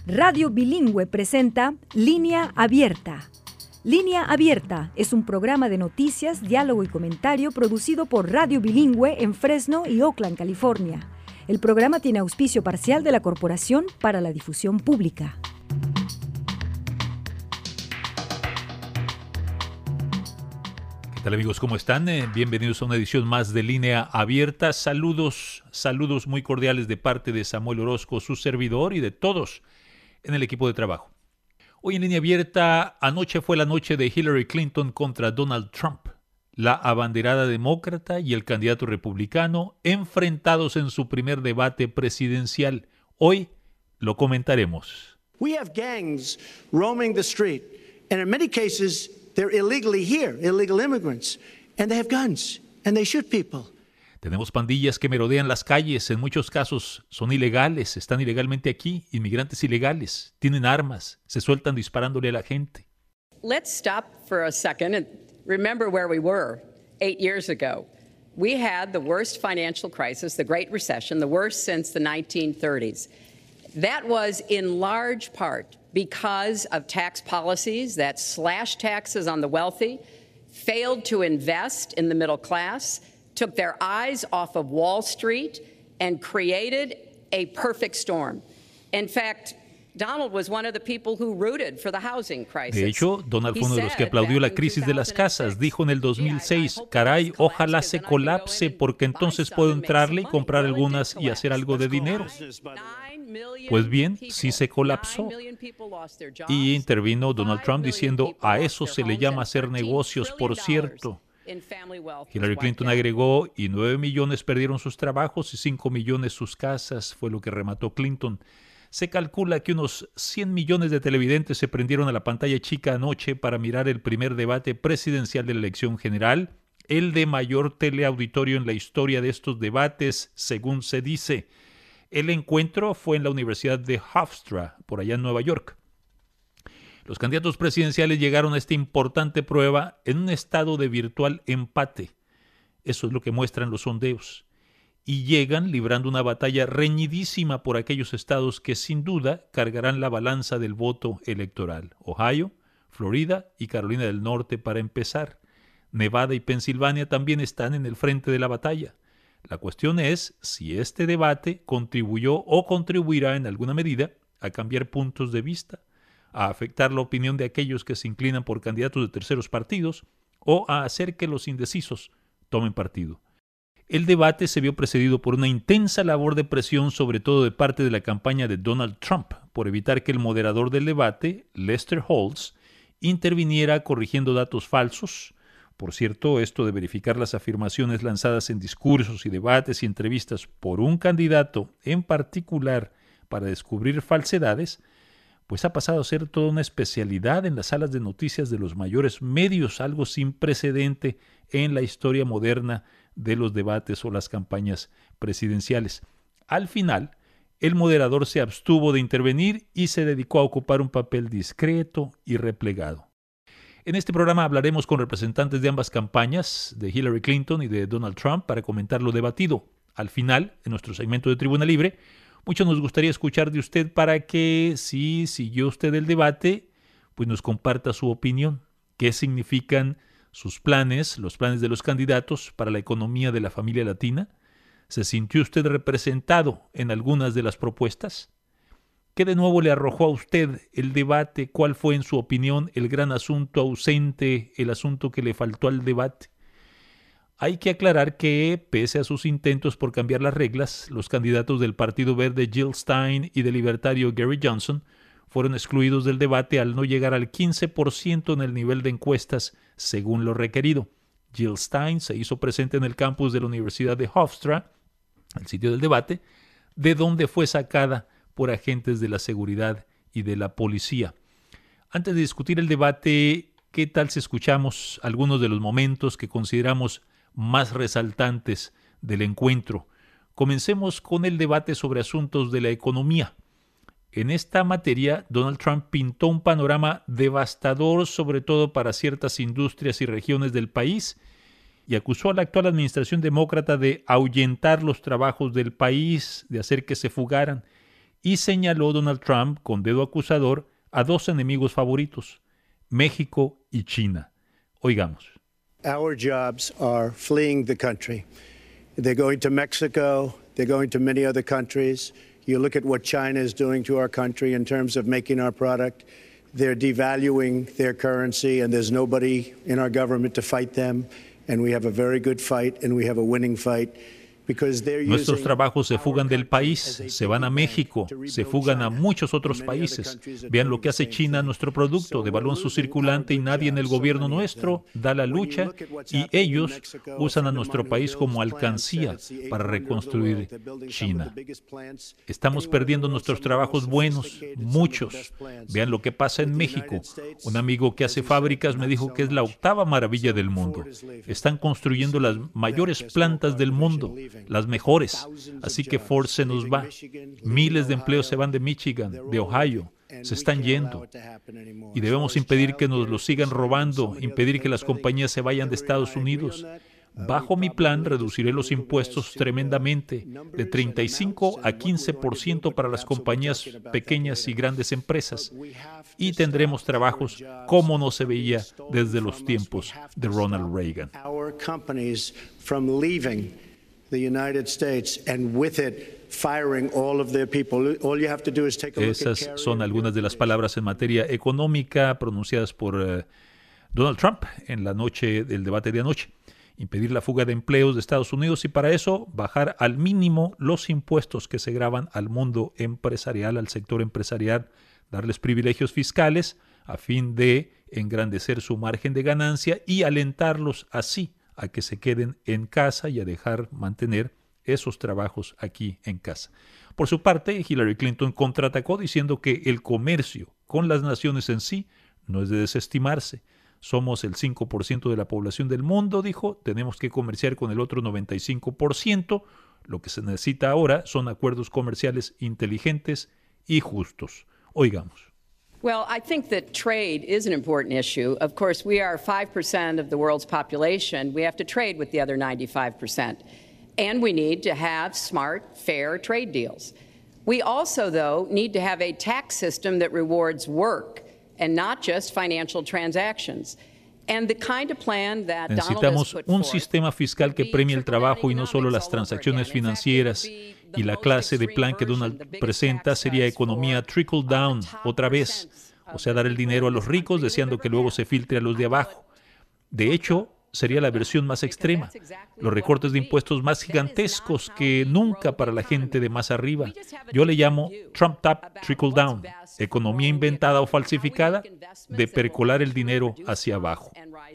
Radio Bilingüe presenta Línea Abierta. Línea Abierta es un programa de noticias, diálogo y comentario producido por Radio Bilingüe en Fresno y Oakland, California. El programa tiene auspicio parcial de la Corporación para la Difusión Pública. ¿Qué tal, amigos? ¿Cómo están? Bienvenidos a una edición más de Línea Abierta. Saludos muy cordiales de parte de Samuel Orozco, su servidor, y de todos en el equipo de trabajo. Hoy en Línea Abierta, anoche fue la noche de Hillary Clinton contra Donald Trump. La abanderada demócrata y el candidato republicano enfrentados en su primer debate presidencial. Hoy lo comentaremos. We have gangs roaming the street, and in many cases they're illegally here, illegal immigrants, and they have guns, and they shoot people. Tenemos pandillas que merodean las calles, en muchos casos son ilegales, están ilegalmente aquí, inmigrantes ilegales, tienen armas, se sueltan disparándole a la gente. Let's stop for a second and remember where we were 8 years ago. We had the worst financial crisis, the Great Recession, the worst since the 1930s. That was in large part because of tax policies that slashed taxes on the wealthy, failed to invest in the middle class, took their eyes off of Wall Street, and created a perfect storm. In fact, Donald was one of the people who rooted for the housing crisis. De hecho, Donald fue uno de los que aplaudió la crisis de las casas. Dijo en el 2006, caray, ojalá se colapse porque entonces puedo entrarle y comprar algunas y hacer algo de dinero. Pues bien, sí se colapsó. Y intervino Donald Trump diciendo, a eso se le llama hacer negocios, por cierto. Hillary Clinton agregó, y 9 millones perdieron sus trabajos y 5 millones sus casas, fue lo que remató Clinton. Se calcula que unos 100 millones de televidentes se prendieron a la pantalla chica anoche para mirar el primer debate presidencial de la elección general, el de mayor teleauditorio en la historia de estos debates, según se dice. El encuentro fue en la Universidad de Hofstra, por allá en Nueva York. Los candidatos presidenciales llegaron a esta importante prueba en un estado de virtual empate. Eso es lo que muestran los sondeos. Y llegan librando una batalla reñidísima por aquellos estados que sin duda cargarán la balanza del voto electoral. Ohio, Florida y Carolina del Norte para empezar. Nevada y Pensilvania también están en el frente de la batalla. La cuestión es si este debate contribuyó o contribuirá en alguna medida a cambiar puntos de vista, a afectar la opinión de aquellos que se inclinan por candidatos de terceros partidos o a hacer que los indecisos tomen partido. El debate se vio precedido por una intensa labor de presión, sobre todo de parte de la campaña de Donald Trump, por evitar que el moderador del debate, Lester Holt, interviniera corrigiendo datos falsos. Por cierto, esto de verificar las afirmaciones lanzadas en discursos y debates y entrevistas por un candidato en particular para descubrir falsedades, pues ha pasado a ser toda una especialidad en las salas de noticias de los mayores medios, algo sin precedente en la historia moderna de los debates o las campañas presidenciales. Al final, el moderador se abstuvo de intervenir y se dedicó a ocupar un papel discreto y replegado. En este programa hablaremos con representantes de ambas campañas, de Hillary Clinton y de Donald Trump, para comentar lo debatido. Al final, en nuestro segmento de Tribuna Libre, mucho nos gustaría escuchar de usted para que, si siguió usted el debate, pues nos comparta su opinión. ¿Qué significan sus planes, los planes de los candidatos para la economía de la familia latina? ¿Se sintió usted representado en algunas de las propuestas? ¿Qué de nuevo le arrojó a usted el debate? ¿Cuál fue, en su opinión, el gran asunto ausente, el asunto que le faltó al debate? Hay que aclarar que, pese a sus intentos por cambiar las reglas, los candidatos del Partido Verde Jill Stein y del libertario Gary Johnson fueron excluidos del debate al no llegar al 15% en el nivel de encuestas según lo requerido. Jill Stein se hizo presente en el campus de la Universidad de Hofstra, el sitio del debate, de donde fue sacada por agentes de la seguridad y de la policía. Antes de discutir el debate, ¿qué tal si escuchamos algunos de los momentos que consideramos más resaltantes del encuentro? Comencemos con el debate sobre asuntos de la economía. En esta materia, Donald Trump pintó un panorama devastador, sobre todo para ciertas industrias y regiones del país, y acusó a la actual administración demócrata de ahuyentar los trabajos del país, de hacer que se fugaran, y señaló Donald Trump con dedo acusador a dos enemigos favoritos, México y China. Oigamos. Our jobs are fleeing the country. They're going to Mexico. They're going to many other countries. You look at what China is doing to our country in terms of making our product. They're devaluing their currency, and there's nobody in our government to fight them. And we have a very good fight, and we have a winning fight. Nuestros trabajos se fugan del país, se van a México, se fugan a muchos otros países. Vean lo que hace China a nuestro producto, devalúan su circulante y nadie en el gobierno nuestro da la lucha y ellos usan a nuestro país como alcancía para reconstruir China. Estamos perdiendo nuestros trabajos buenos, muchos. Vean lo que pasa en México. Un amigo que hace fábricas me dijo que es la octava maravilla del mundo. Están construyendo las mayores plantas del mundo, las mejores. Así que Ford se nos va. Miles de empleos se van de Michigan, de Ohio. Se están yendo. Y debemos impedir que nos los sigan robando, impedir que las compañías se vayan de Estados Unidos. Bajo mi plan, reduciré los impuestos tremendamente, de 35 a 15% para las compañías pequeñas y grandes empresas. Y tendremos trabajos como no se veía desde los tiempos de Ronald Reagan. The United States, and with it firing all of their people. All you have to do is take a look at Esas son algunas de las palabras en materia económica pronunciadas por Donald Trump en la noche del debate de anoche. Impedir la fuga de empleos de Estados Unidos y para eso bajar al mínimo los impuestos que se gravan al mundo empresarial, al sector empresarial, darles privilegios fiscales a fin de engrandecer su margen de ganancia y alentarlos así a que se queden en casa y a dejar mantener esos trabajos aquí en casa. Por su parte, Hillary Clinton contraatacó diciendo que el comercio con las naciones en sí no es de desestimarse. Somos el 5% de la población del mundo, dijo, tenemos que comerciar con el otro 95%. Lo que se necesita ahora son acuerdos comerciales inteligentes y justos. Oigamos. Well, I think that trade is an important issue. Of course, we are 5% of the world's population. We have to trade with the other 95%. And we need to have smart, fair trade deals. We also, though, need to have a tax system that rewards work and not just financial transactions. And the kind of plan that necesitamos un sistema fiscal que premie el trabajo y no solo las transacciones financieras. Y la clase de plan que Donald presenta sería economía trickle down, otra vez. O sea, dar el dinero a los ricos deseando que luego se filtre a los de abajo. De hecho, sería la versión más extrema. Los recortes de impuestos más gigantescos que nunca para la gente de más arriba. Yo le llamo trumped up trickle down. Economía inventada o falsificada de percolar el dinero hacia abajo.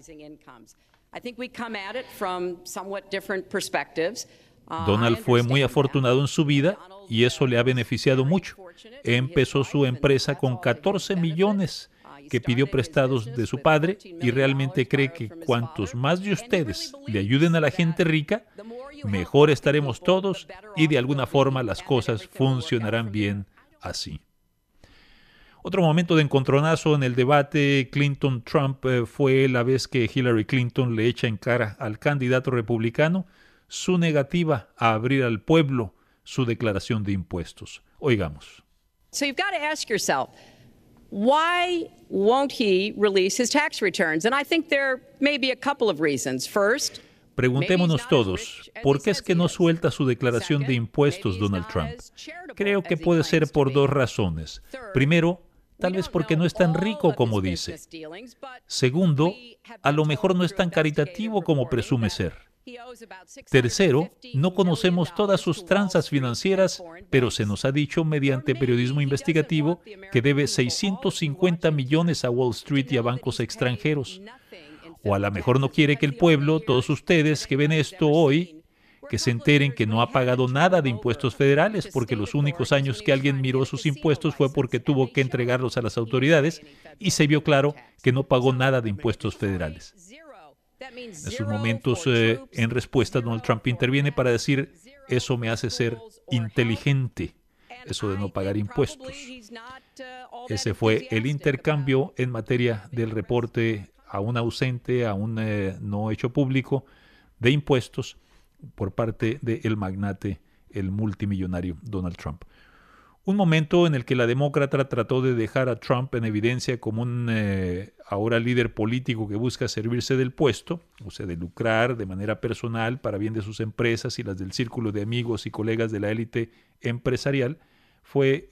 Donald fue muy afortunado en su vida y eso le ha beneficiado mucho. Empezó su empresa con 14 millones que pidió prestados de su padre y realmente cree que cuantos más de ustedes le ayuden a la gente rica, mejor estaremos todos y de alguna forma las cosas funcionarán bien así. Otro momento de encontronazo en el debate Clinton-Trump fue la vez que Hillary Clinton le echa en cara al candidato republicano su negativa a abrir al pueblo su declaración de impuestos. Oigamos. So you've got to ask yourself, why won't he release his tax returns? And I think there may be a couple of reasons. First, preguntémonos todos, ¿por qué es que no suelta su declaración de impuestos Donald Trump? Creo que puede ser por dos razones. Primero, tal vez porque no es tan rico como dice. Segundo, a lo mejor no es tan caritativo como presume ser. Tercero, no conocemos todas sus tranzas financieras, pero se nos ha dicho mediante periodismo investigativo que debe 650 millones a Wall Street y a bancos extranjeros. O a lo mejor no quiere que el pueblo, todos ustedes que ven esto hoy, que se enteren que no ha pagado nada de impuestos federales, porque los únicos años que alguien miró sus impuestos fue porque tuvo que entregarlos a las autoridades y se vio claro que no pagó nada de impuestos federales. En esos momentos, en respuesta, Donald Trump interviene para decir, eso me hace ser inteligente, eso de no pagar impuestos. Ese fue el intercambio en materia del reporte aún ausente, aún no hecho público, de impuestos por parte del magnate, el multimillonario Donald Trump. Un momento en el que la demócrata trató de dejar a Trump en evidencia como un ahora líder político que busca servirse del puesto, o sea, de lucrar de manera personal para bien de sus empresas y las del círculo de amigos y colegas de la élite empresarial, fue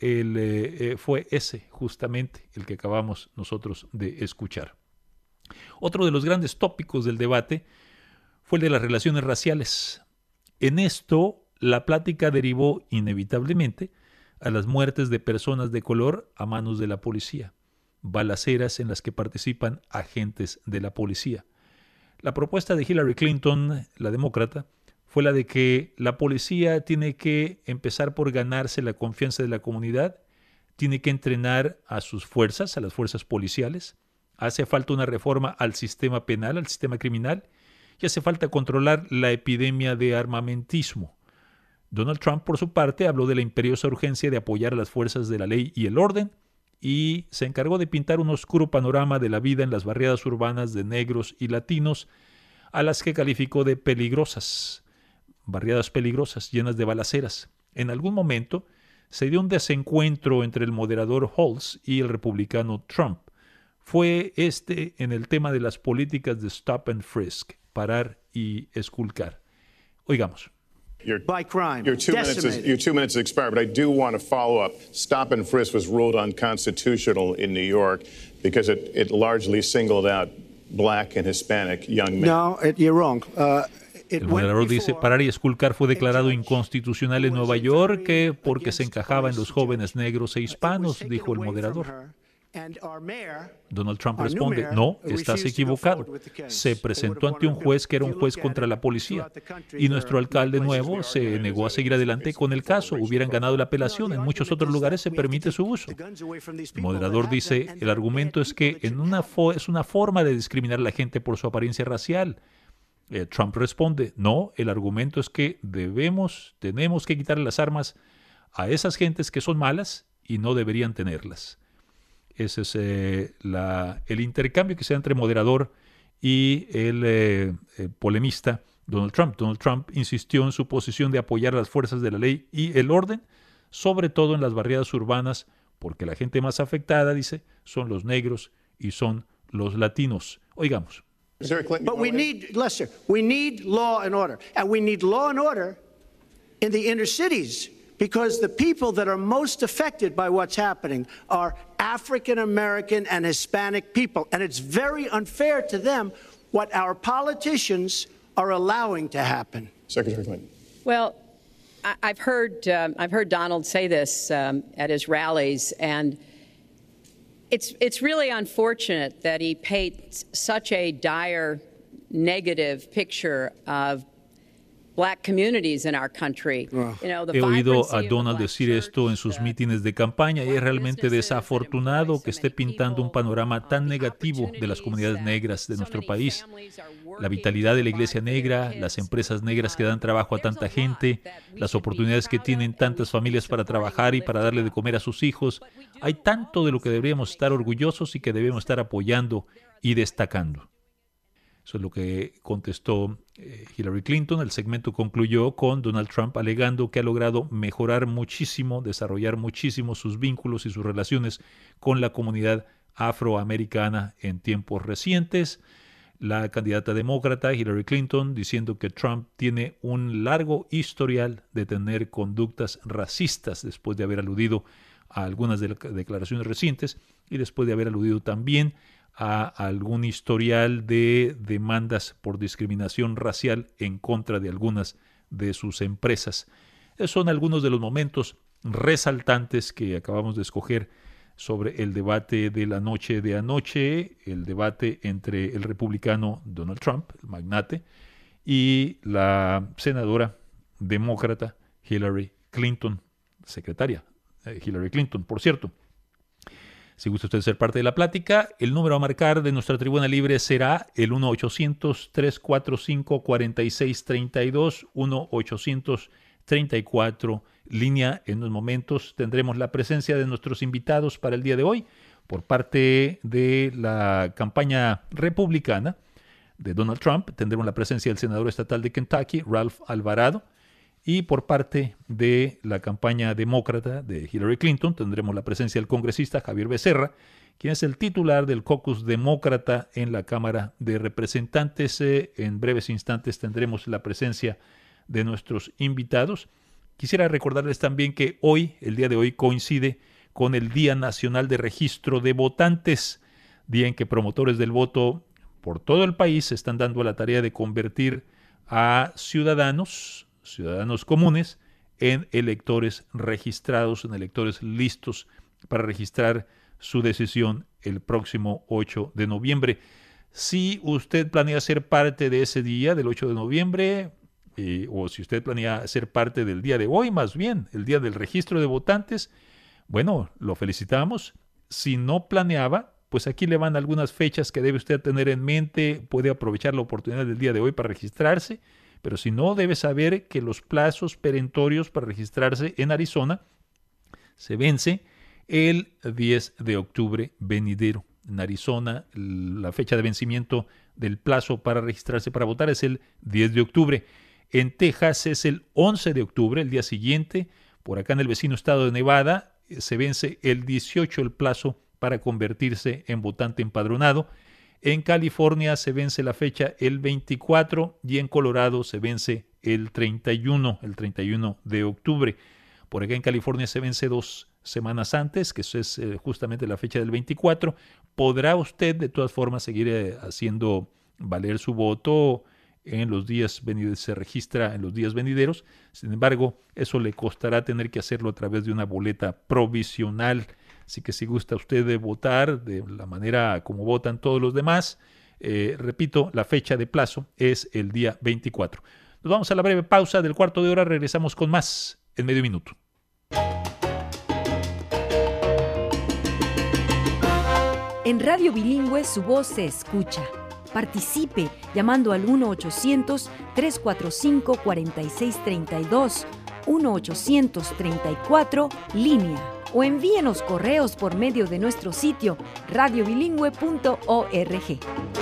ese justamente el que acabamos nosotros de escuchar. Otro de los grandes tópicos del debate fue el de las relaciones raciales. En esto, la plática derivó inevitablemente a las muertes de personas de color a manos de la policía, balaceras en las que participan agentes de la policía. La propuesta de Hillary Clinton, la demócrata, fue la de que la policía tiene que empezar por ganarse la confianza de la comunidad, tiene que entrenar a sus fuerzas, a las fuerzas policiales, hace falta una reforma al sistema penal, al sistema criminal, y hace falta controlar la epidemia de armamentismo. Donald Trump, por su parte, habló de la imperiosa urgencia de apoyar a las fuerzas de la ley y el orden y se encargó de pintar un oscuro panorama de la vida en las barriadas urbanas de negros y latinos, a las que calificó de peligrosas, barriadas peligrosas, llenas de balaceras. En algún momento se dio un desencuentro entre el moderador Halls y el republicano Trump. Fue en el tema de las políticas de stop and frisk, parar y esculcar. Oigamos. By crime. Your 2 minutes expired, but I do want to follow up. Stop and frisk was ruled unconstitutional in New York because it largely singled out black and Hispanic young men. No, you're wrong. El moderador dice, parar y esculcar fue declarado inconstitucional en Nueva York porque se encajaba en los jóvenes negros e hispanos, dijo el moderador. Donald Trump responde, no, estás equivocado. Se presentó ante un juez que era un juez contra la policía y nuestro alcalde nuevo se negó a seguir adelante con el caso. Hubieran ganado la apelación. En muchos otros lugares se permite su uso. El moderador dice, el argumento es que es una forma de discriminar a la gente por su apariencia racial. Trump responde, no, el argumento es que tenemos que quitarle las armas a esas gentes que son malas y no deberían tenerlas. Ese es el intercambio que se da entre moderador y el polemista Donald Trump. Donald Trump insistió en su posición de apoyar a las fuerzas de la ley y el orden, sobre todo en las barriadas urbanas, porque la gente más afectada, dice, son los negros y son los latinos. Oigamos. But we need law and order. And we need law and order in the inner cities. Because the people that are most affected by what's happening are African American and Hispanic people. And it's very unfair to them what our politicians are allowing to happen. Secretary Clinton. Well, I've heard Donald say this at his rallies, and it's really unfortunate that he paints such a dire, negative picture of Black communities in our country. He oído a Donald decir esto en sus mítines de campaña y es realmente desafortunado que esté pintando un panorama tan negativo de las comunidades negras de nuestro país. La vitalidad de la iglesia negra, las empresas negras que dan trabajo a tanta gente, las oportunidades que tienen tantas familias para trabajar y para darle de comer a sus hijos. Hay tanto de lo que deberíamos estar orgullosos y que debemos estar apoyando y destacando. Eso es lo que contestó Hillary Clinton. El segmento concluyó con Donald Trump alegando que ha logrado mejorar muchísimo, desarrollar muchísimo sus vínculos y sus relaciones con la comunidad afroamericana en tiempos recientes. La candidata demócrata Hillary Clinton diciendo que Trump tiene un largo historial de tener conductas racistas después de haber aludido a algunas declaraciones recientes y después de haber aludido también a algún historial de demandas por discriminación racial en contra de algunas de sus empresas. Esos son algunos de los momentos resaltantes que acabamos de escoger sobre el debate de la noche de anoche, el debate entre el republicano Donald Trump, el magnate, y la senadora demócrata Hillary Clinton, secretaria Hillary Clinton, por cierto. Si gusta usted ser parte de la plática, el número a marcar de nuestra tribuna libre será el 1-800-345-4632, 1-800-34, línea. En unos momentos tendremos la presencia de nuestros invitados para el día de hoy por parte de la campaña republicana de Donald Trump. Tendremos la presencia del senador estatal de Kentucky, Ralph Alvarado, Y por parte de la campaña demócrata de Hillary Clinton tendremos la presencia del congresista Xavier Becerra, quien es el titular del caucus demócrata en la Cámara de Representantes. En breves instantes tendremos la presencia de nuestros invitados. Quisiera recordarles también que hoy, el día de hoy, coincide con el Día Nacional de Registro de Votantes, día en que promotores del voto por todo el país se están dando la tarea de convertir a ciudadanos comunes en electores registrados, en electores listos para registrar su decisión el próximo 8 de noviembre. Si usted planea ser parte de ese día, del 8 de noviembre, o si usted planea ser parte del día de hoy, más bien, el día del registro de votantes, bueno, lo felicitamos. Si no planeaba, pues aquí le van algunas fechas que debe usted tener en mente. Puede aprovechar la oportunidad del día de hoy para registrarse, pero si no, debe saber que los plazos perentorios para registrarse en Arizona se vence el 10 de octubre venidero. En Arizona, la fecha de vencimiento del plazo para registrarse para votar es el 10 de octubre. En Texas es el 11 de octubre, el día siguiente. Por acá en el vecino estado de Nevada se vence el 18 el plazo para convertirse en votante empadronado. En California se vence la fecha el 24 y en Colorado se vence el 31 de octubre. Por acá en California se vence 2 semanas antes, que eso es justamente la fecha del 24. Podrá usted de todas formas seguir haciendo valer su voto en los días venideros, se registra en los días venideros. Sin embargo, eso le costará tener que hacerlo a través de una boleta provisional. Así que si gusta usted de votar de la manera como votan todos los demás, repito, la fecha de plazo es el día 24. Nos vamos a la breve pausa del cuarto de hora, regresamos con más en medio minuto. En Radio Bilingüe su voz se escucha. Participe llamando al 1-800-345-4632, 1-800-34-LÍNEA o envíenos correos por medio de nuestro sitio radiobilingüe.org.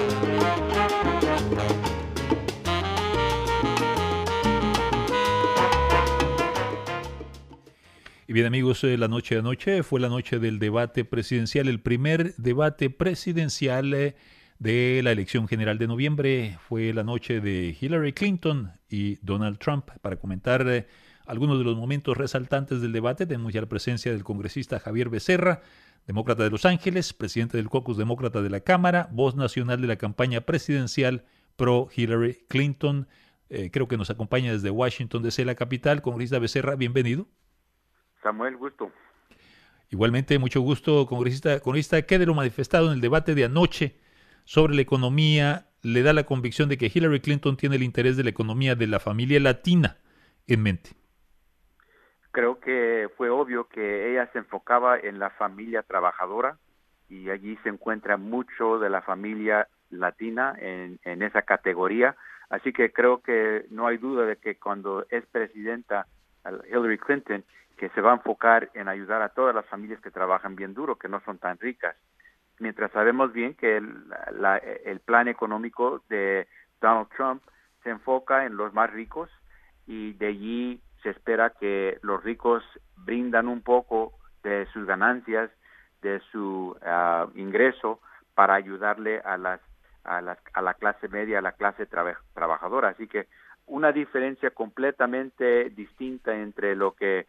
Y bien amigos, la noche de anoche fue la noche del debate presidencial, el primer debate presidencial de la elección general de noviembre. Fue la noche de Hillary Clinton y Donald Trump. Para comentar algunos de los momentos resaltantes del debate, tenemos ya la presencia del congresista Xavier Becerra, demócrata de Los Ángeles, presidente del caucus demócrata de la Cámara, voz nacional de la campaña presidencial pro Hillary Clinton. Creo que nos acompaña desde Washington, D.C., la capital. Congresista Becerra, bienvenido. Samuel, gusto. Igualmente, mucho gusto, congresista. Congresista, ¿qué de lo manifestado en el debate de anoche sobre la economía le da la convicción de que Hillary Clinton tiene el interés de la economía de la familia latina en mente? Creo que fue obvio que ella se enfocaba en la familia trabajadora y allí se encuentra mucho de la familia latina en esa categoría. Así que creo que no hay duda de que cuando es presidenta Hillary Clinton, que se va a enfocar en ayudar a todas las familias que trabajan bien duro, que no son tan ricas. Mientras sabemos bien que el plan económico de Donald Trump se enfoca en los más ricos y de allí se espera que los ricos brindan un poco de sus ganancias, de su ingreso para ayudarle a la clase media, a la clase trabajadora. Así que una diferencia completamente distinta entre lo que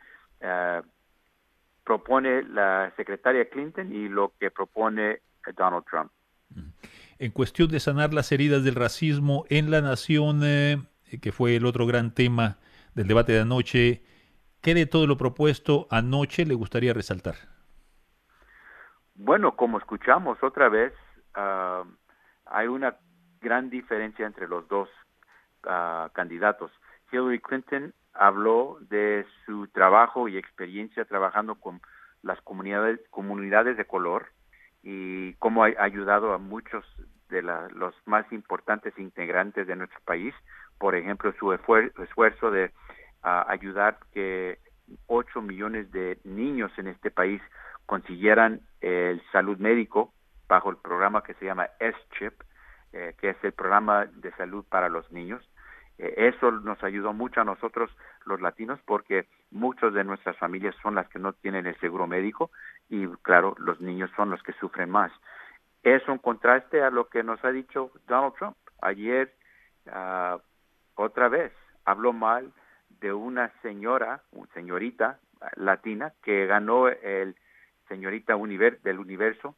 propone la secretaria Clinton y lo que propone Donald Trump. En cuestión de sanar las heridas del racismo en la nación, que fue el otro gran tema del debate de anoche, ¿qué de todo lo propuesto anoche le gustaría resaltar? Bueno, como escuchamos otra vez, hay una gran diferencia entre los dos candidatos. Hillary Clinton habló de su trabajo y experiencia trabajando con las comunidades de color y cómo ha ayudado a muchos de los más importantes integrantes de nuestro país. Por ejemplo, su esfuerzo de ayudar que 8 millones de niños en este país consiguieran el salud médico bajo el programa que se llama S-CHIP, que es el programa de salud para los niños. Eso nos ayudó mucho a nosotros los latinos porque muchos de nuestras familias son las que no tienen el seguro médico y claro, los niños son los que sufren más. Es un contraste a lo que nos ha dicho Donald Trump. Ayer, otra vez, habló mal de una señorita latina que ganó el señorita del universo,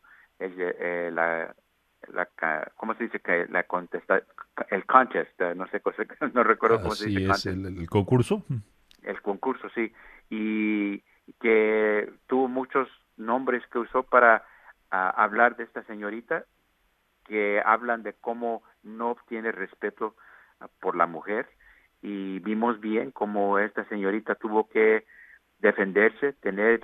¿cómo se dice? El contest, no sé, no recuerdo cómo se dice. Así es, el concurso. El concurso, sí. Y que tuvo muchos nombres que usó para hablar de esta señorita, que hablan de cómo no tiene respeto por la mujer. Y vimos bien cómo esta señorita tuvo que defenderse, tener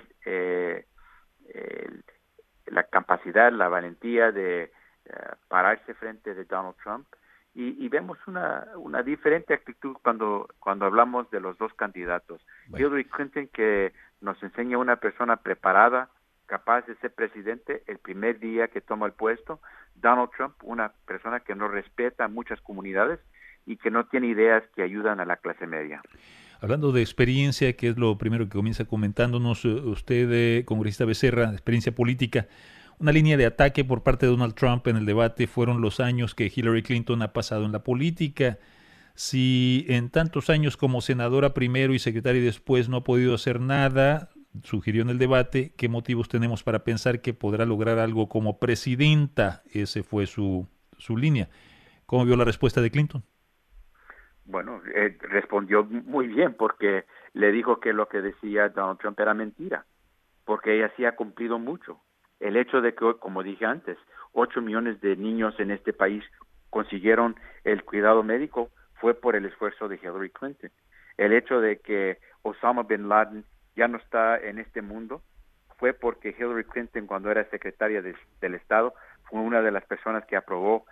la capacidad, la valentía de pararse frente de Donald Trump y vemos una diferente actitud cuando hablamos de los dos candidatos. Bueno. Hillary Clinton, que nos enseña una persona preparada, capaz de ser presidente el primer día que toma el puesto. Donald Trump, una persona que no respeta a muchas comunidades y que no tiene ideas que ayudan a la clase media. Hablando de experiencia, que es lo primero que comienza comentándonos usted, congresista Becerra, experiencia política, una línea de ataque por parte de Donald Trump en el debate fueron los años que Hillary Clinton ha pasado en la política. Si en tantos años como senadora primero y secretaria después no ha podido hacer nada, sugirió en el debate, ¿qué motivos tenemos para pensar que podrá lograr algo como presidenta? Ese fue su línea. ¿Cómo vio la respuesta de Clinton? Bueno, respondió muy bien porque le dijo que lo que decía Donald Trump era mentira, porque ella sí ha cumplido mucho. El hecho de que, como dije antes, 8 millones de niños en este país consiguieron el cuidado médico fue por el esfuerzo de Hillary Clinton. El hecho de que Osama Bin Laden ya no está en este mundo fue porque Hillary Clinton, cuando era secretaria del Estado, fue una de las personas que aprobó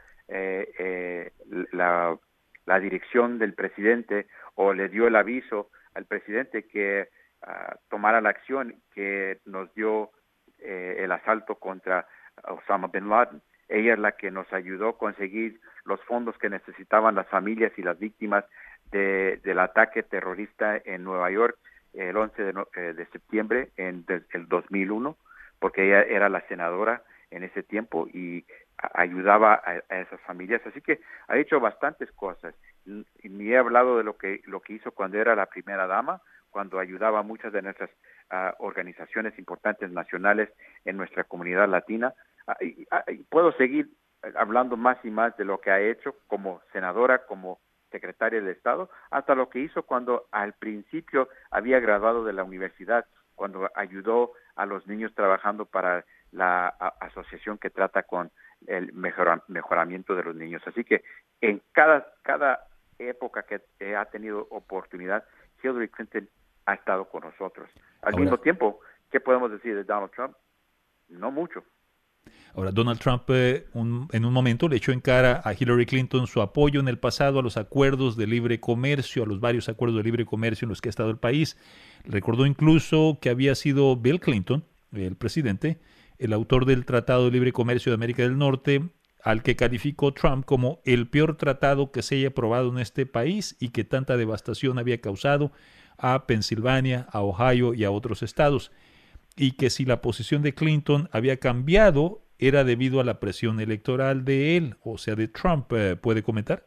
la dirección del presidente o le dio el aviso al presidente que tomara la acción que nos dio el asalto contra Osama Bin Laden. Ella es la que nos ayudó a conseguir los fondos que necesitaban las familias y las víctimas del ataque terrorista en Nueva York el 11 de septiembre del 2001, porque ella era la senadora en ese tiempo y ayudaba a esas familias. Así que ha hecho bastantes cosas. Ni he hablado de lo que hizo cuando era la primera dama, cuando ayudaba a muchas de nuestras organizaciones importantes nacionales en nuestra comunidad latina. Puedo seguir hablando más y más de lo que ha hecho como senadora, como secretaria de Estado, hasta lo que hizo cuando al principio había graduado de la universidad, cuando ayudó a los niños trabajando para la asociación que trata con el mejoramiento de los niños. Así que en cada época que ha tenido oportunidad, Hillary Clinton ha estado con nosotros. Al mismo tiempo, ¿qué podemos decir de Donald Trump? No mucho. Ahora, Donald Trump en un momento le echó en cara a Hillary Clinton su apoyo en el pasado a los acuerdos de libre comercio, a los varios acuerdos de libre comercio en los que ha estado el país. Recordó incluso que había sido Bill Clinton, el presidente, el autor del Tratado de Libre Comercio de América del Norte, al que calificó Trump como el peor tratado que se haya aprobado en este país y que tanta devastación había causado a Pensilvania, a Ohio y a otros estados, y que si la posición de Clinton había cambiado era debido a la presión electoral de él, o sea, de Trump. ¿Puede comentar?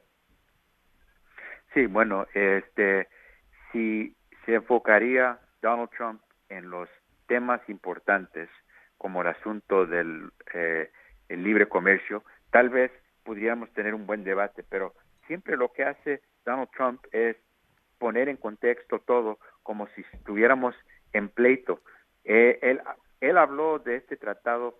Sí, bueno, si se enfocaría Donald Trump en los temas importantes, como el asunto del el libre comercio, tal vez pudiéramos tener un buen debate, pero siempre lo que hace Donald Trump es poner en contexto todo como si estuviéramos en pleito. Él habló de este tratado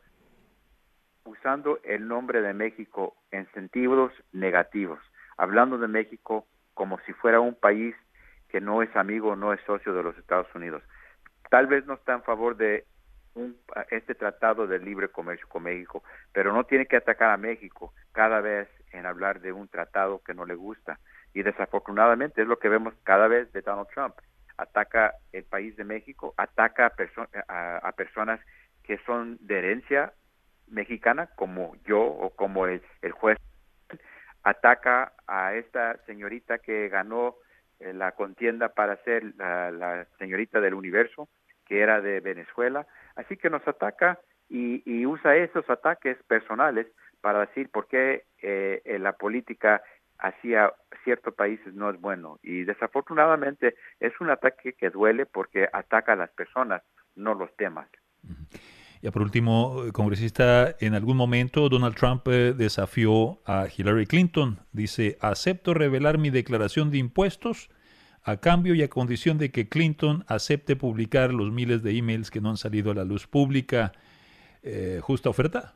usando el nombre de México en sentidos negativos, hablando de México como si fuera un país que no es amigo, no es socio de los Estados Unidos. Tal vez no está en favor de este tratado de libre comercio con México, pero no tiene que atacar a México cada vez en hablar de un tratado que no le gusta. Y desafortunadamente es lo que vemos cada vez de Donald Trump. Ataca el país de México, ataca a personas que son de herencia mexicana, como yo o como el juez, ataca a esta señorita que ganó la contienda para ser la señorita del universo, que era de Venezuela. Así que nos ataca y usa esos ataques personales para decir por qué la política hacia ciertos países no es bueno. Y desafortunadamente es un ataque que duele porque ataca a las personas, no los temas. Ya por último, congresista, en algún momento Donald Trump desafió a Hillary Clinton. Dice, acepto revelar mi declaración de impuestos a cambio y a condición de que Clinton acepte publicar los miles de emails que no han salido a la luz pública. ¿Justa oferta?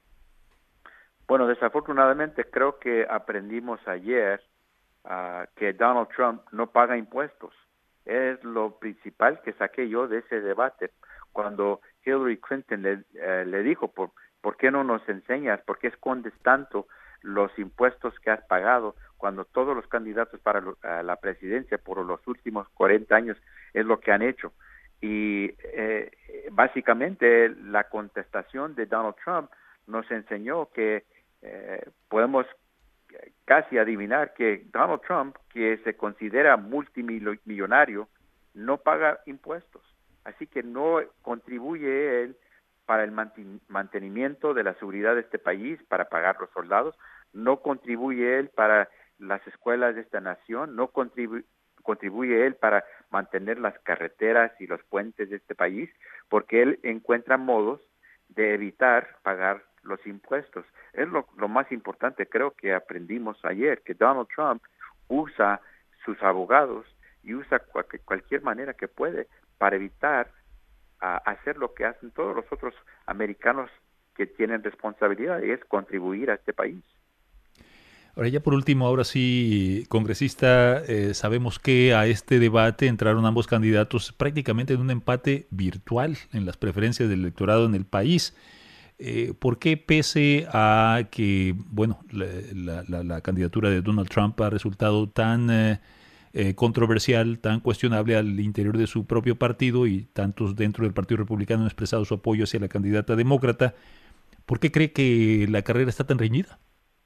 Bueno, desafortunadamente creo que aprendimos ayer que Donald Trump no paga impuestos. Es lo principal que saqué yo de ese debate. Cuando Hillary Clinton le dijo, ¿por qué no nos enseñas? ¿Por qué escondes tanto los impuestos que has pagado cuando todos los candidatos para la presidencia por los últimos 40 años es lo que han hecho? Y básicamente la contestación de Donald Trump nos enseñó que podemos casi adivinar que Donald Trump, que se considera multimillonario, no paga impuestos. Así que no contribuye él para el mantenimiento de la seguridad de este país, para pagar los soldados, no contribuye él para las escuelas de esta nación, no contribuye él para mantener las carreteras y los puentes de este país, porque él encuentra modos de evitar pagar los impuestos. Es lo más importante, creo que aprendimos ayer, que Donald Trump usa sus abogados y usa cualquier manera que puede para evitar hacer lo que hacen todos los otros americanos que tienen responsabilidad, y es contribuir a este país. Ahora ya por último, ahora sí, congresista, sabemos que a este debate entraron ambos candidatos prácticamente en un empate virtual en las preferencias del electorado en el país. ¿Por qué, pese a que bueno la candidatura de Donald Trump ha resultado tan controversial, tan cuestionable al interior de su propio partido y tantos dentro del Partido Republicano han expresado su apoyo hacia la candidata demócrata, ¿por qué cree que la carrera está tan reñida?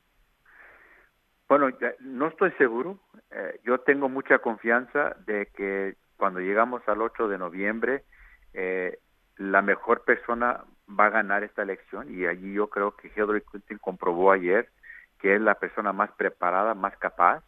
Bueno, no estoy seguro. Yo tengo mucha confianza de que cuando llegamos al 8 de noviembre, la mejor persona va a ganar esta elección, y allí yo creo que Hillary Clinton comprobó ayer que es la persona más preparada, más capaz,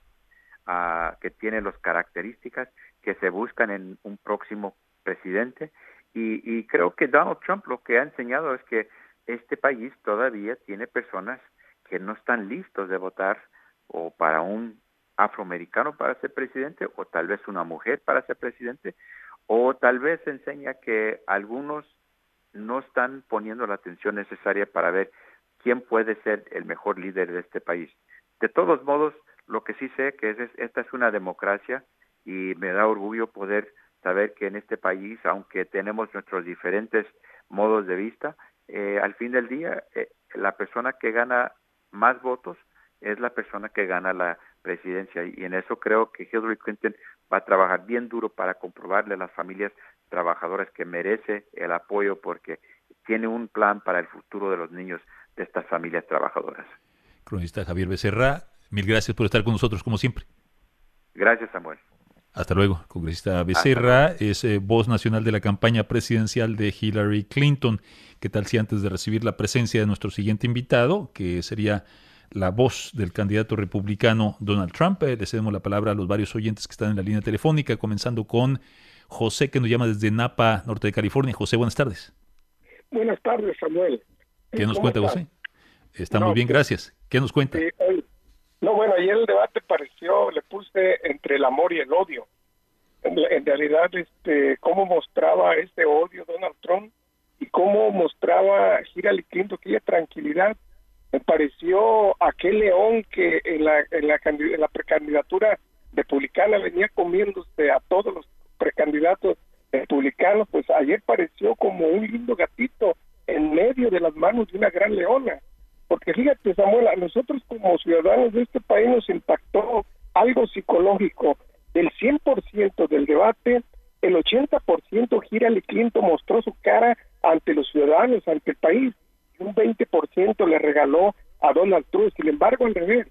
que tiene las características que se buscan en un próximo presidente, y creo que Donald Trump lo que ha enseñado es que este país todavía tiene personas que no están listos de votar o para un afroamericano para ser presidente, o tal vez una mujer para ser presidente, o tal vez enseña que algunos no están poniendo la atención necesaria para ver quién puede ser el mejor líder de este país. De todos modos, lo que sí sé que esta es una democracia, y me da orgullo poder saber que en este país, aunque tenemos nuestros diferentes modos de vista, al fin del día, la persona que gana más votos es la persona que gana la presidencia, y en eso creo que Hillary Clinton va a trabajar bien duro para comprobarle a las familias trabajadoras que merece el apoyo, porque tiene un plan para el futuro de los niños de estas familias trabajadoras. Cronista Javier Becerra, mil gracias por estar con nosotros como siempre. Gracias, Samuel. Hasta luego. Congresista Becerra es voz nacional de la campaña presidencial de Hillary Clinton. ¿Qué tal si antes de recibir la presencia de nuestro siguiente invitado, que sería la voz del candidato republicano Donald Trump, le cedemos la palabra a los varios oyentes que están en la línea telefónica, comenzando con José, que nos llama desde Napa, norte de California? José, buenas tardes. Buenas tardes, Samuel. ¿Qué nos cuenta, José? Está muy bien, gracias. ¿Qué nos cuenta? Bueno, ayer el debate le puse entre el amor y el odio. En realidad, cómo mostraba este odio Donald Trump y cómo mostraba Hillary Clinton aquella tranquilidad. Me pareció aquel león que en la precandidatura republicana venía comiéndose a todos los precandidatos republicanos, pues ayer pareció como un lindo gatito en medio de las manos de una gran leona. Porque fíjate, Samuel, a nosotros como ciudadanos de este país nos impactó algo psicológico. Del 100% del debate, el 80% Hillary Clinton mostró su cara ante los ciudadanos, ante el país. Un 20% le regaló a Donald Trump. Sin embargo, al revés,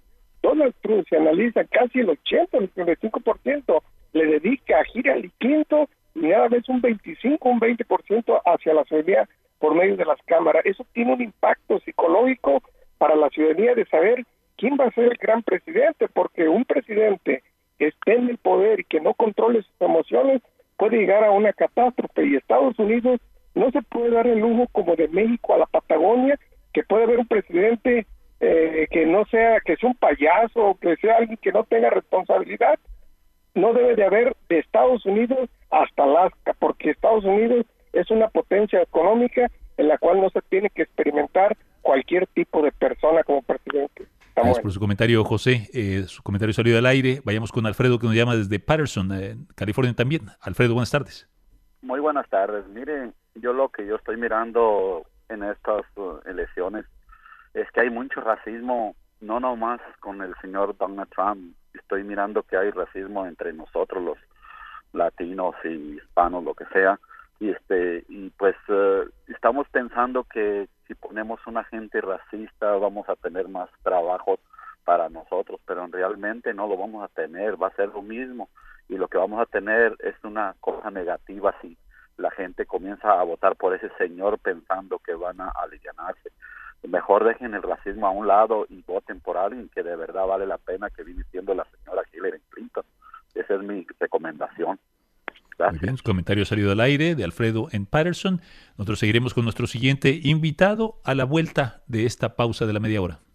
Donald Trump, se analiza, casi el 80, el 35% le dedica a Hillary Clinton y nada más un 25, un 20% hacia la ciudadanía por medio de las cámaras. Eso tiene un impacto psicológico para la ciudadanía de saber quién va a ser el gran presidente, porque un presidente que esté en el poder y que no controle sus emociones puede llegar a una catástrofe, y Estados Unidos no se puede dar el lujo como de México a la Patagonia, que puede haber un presidente que no sea, que sea un payaso, que sea alguien que no tenga responsabilidad. No debe de haber de Estados Unidos hasta Alaska, porque Estados Unidos es una potencia económica en la cual no se tiene que experimentar cualquier tipo de persona como presidente. Gracias por su comentario, José. Su comentario salió al aire. Vayamos con Alfredo, que nos llama desde Patterson, California también. Alfredo, buenas tardes. Muy buenas tardes. Mire, yo estoy mirando en estas elecciones es que hay mucho racismo, no nomás con el señor Donald Trump. Estoy mirando que hay racismo entre nosotros, los latinos y hispanos, lo que sea. Y pues estamos pensando que si ponemos un agente racista vamos a tener más trabajo para nosotros, pero realmente no lo vamos a tener, va a ser lo mismo, y lo que vamos a tener es una cosa negativa si la gente comienza a votar por ese señor pensando que van a alivianarse. Mejor dejen el racismo a un lado y voten por alguien que de verdad vale la pena, que viene siendo la señora Hillary Clinton. Esa es mi recomendación. Gracias. Muy bien, su comentario ha salido al aire de Alfredo en Patterson. Nosotros seguiremos con nuestro siguiente invitado a la vuelta de esta pausa de la media hora.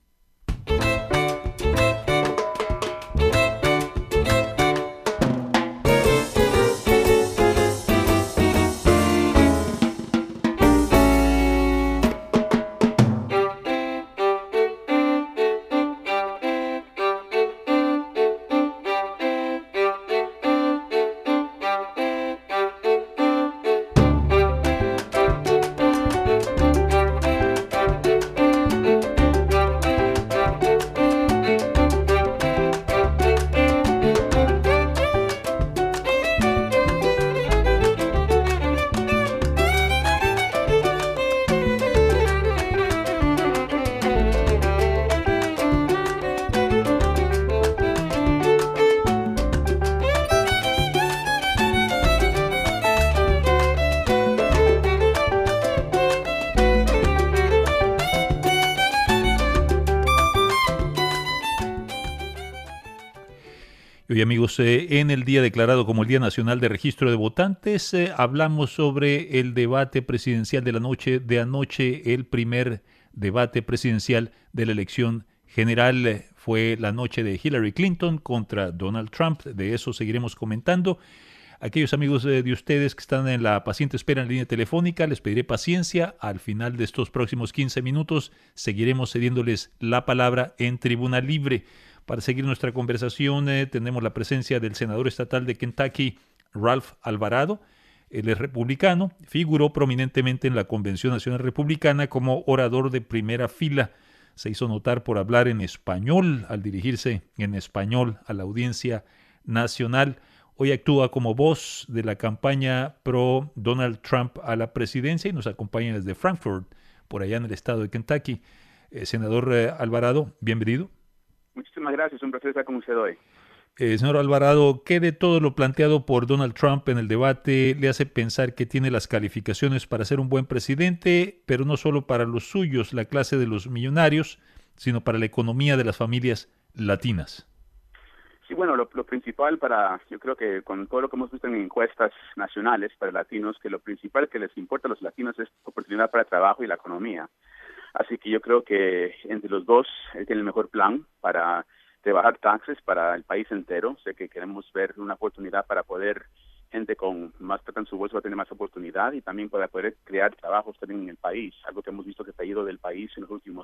Hoy, amigos, en el día declarado como el Día Nacional de Registro de Votantes, hablamos sobre el debate presidencial de la noche de anoche. El primer debate presidencial de la elección general fue la noche de Hillary Clinton contra Donald Trump. De eso seguiremos comentando. Aquellos amigos de ustedes que están en la paciente espera en línea telefónica, les pediré paciencia. Al final de estos próximos 15 minutos seguiremos cediéndoles la palabra en tribuna libre. Para seguir nuestra conversación tenemos la presencia del senador estatal de Kentucky, Ralph Alvarado. Él es republicano, figuró prominentemente en la Convención Nacional Republicana como orador de primera fila. Se hizo notar por hablar en español, al dirigirse en español a la audiencia nacional. Hoy actúa como voz de la campaña pro Donald Trump a la presidencia y nos acompaña desde Frankfort, por allá en el estado de Kentucky. Senador Alvarado, bienvenido. Muchísimas gracias, un placer estar con usted hoy. Señor Alvarado, ¿qué de todo lo planteado por Donald Trump en el debate le hace pensar que tiene las calificaciones para ser un buen presidente, pero no solo para los suyos, la clase de los millonarios, sino para la economía de las familias latinas? Sí, bueno, lo principal yo creo que con todo lo que hemos visto en encuestas nacionales para latinos, que lo principal que les importa a los latinos es oportunidad para trabajo y la economía. Así que yo creo que entre los dos él tiene el mejor plan para rebajar taxes para el país entero. Sé que queremos ver una oportunidad para poder, gente con más plata en su bolso va a tener más oportunidad, y también para poder crear trabajos también en el país, algo que hemos visto que se ha ido del país en los últimos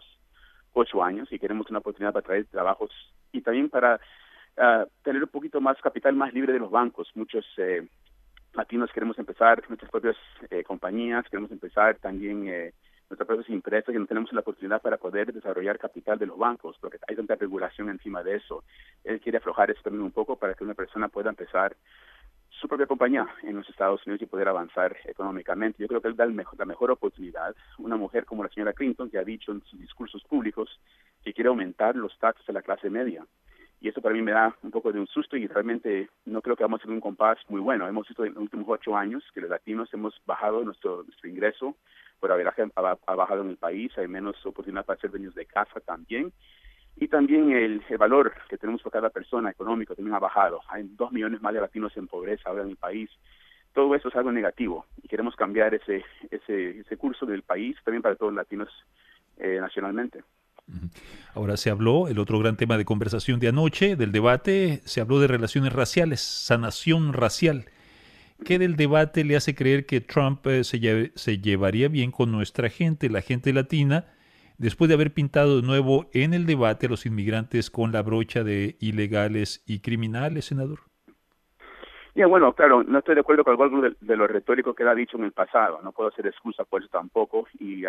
8 años, y queremos una oportunidad para traer trabajos y también para tener un poquito más capital más libre de los bancos. Muchos latinos queremos empezar nuestras propias compañías, queremos empezar también nuestras propias empresas, y no tenemos la oportunidad para poder desarrollar capital de los bancos, porque hay tanta regulación encima de eso. Él quiere aflojar eso también un poco para que una persona pueda empezar su propia compañía en los Estados Unidos y poder avanzar económicamente. Yo creo que él da la mejor oportunidad. Una mujer como la señora Clinton, que ha dicho en sus discursos públicos que quiere aumentar los taxes a la clase media. Y eso para mí me da un poco de un susto y realmente no creo que vamos a hacer un compás muy bueno. Hemos visto en los últimos 8 años que los latinos hemos bajado nuestro ingreso por haber bajado en el país. Hay menos oportunidad para ser dueños de casa también. Y también el valor que tenemos por cada persona económico también ha bajado. Hay 2 millones más de latinos en pobreza ahora en el país. Todo eso es algo negativo y queremos cambiar ese curso del país también para todos los latinos nacionalmente. Ahora se habló, el otro gran tema de conversación de anoche, del debate, se habló de relaciones raciales, sanación racial. ¿Qué del debate le hace creer que Trump se llevaría bien con nuestra gente, la gente latina, después de haber pintado de nuevo en el debate a los inmigrantes con la brocha de ilegales y criminales, senador? Bueno, claro, no estoy de acuerdo con algo de lo retórico que él ha dicho en el pasado. No puedo hacer excusa por eso tampoco. Y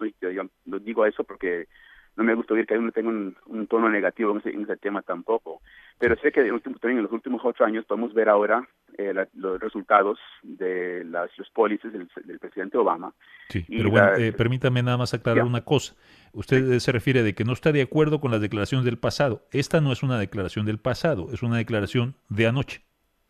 no digo eso porque no me gusta oír que uno tenga un tono negativo en ese tema tampoco. Pero sé que también en los últimos 8 años podemos ver ahora los resultados de los policies del presidente Obama. Sí, pero bueno, permítame nada más aclarar una cosa. Usted se refiere de que no está de acuerdo con las declaraciones del pasado. Esta no es una declaración del pasado, es una declaración de anoche.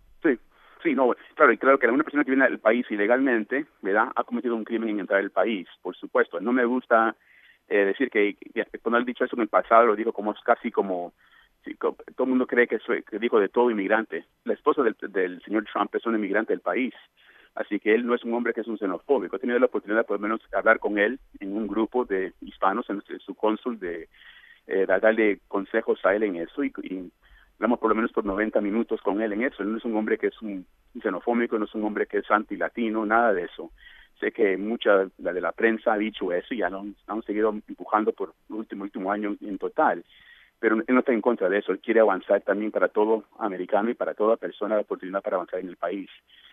Sí, no, claro, y claro que una persona que viene al país ilegalmente, ¿verdad?, ha cometido un crimen en entrar al país, por supuesto. No me gusta decir que cuando él ha dicho eso en el pasado, lo dijo como casi como todo el mundo cree que dijo de todo inmigrante. La esposa del señor Trump es un inmigrante del país, así que él no es un hombre que es un xenofóbico. He tenido la oportunidad por lo menos de hablar con él en un grupo de hispanos, en su cónsul, de darle consejos a él en eso y hablamos por lo menos por 90 minutos con él en eso. Él no es un hombre que es un xenofóbico, no es un hombre que es anti-latino, nada de eso. Sé que mucha de la prensa ha dicho eso y ya lo han seguido empujando por el último año en total. Pero él no está en contra de eso. Él quiere avanzar también para todo americano y para toda persona la oportunidad para avanzar en el país.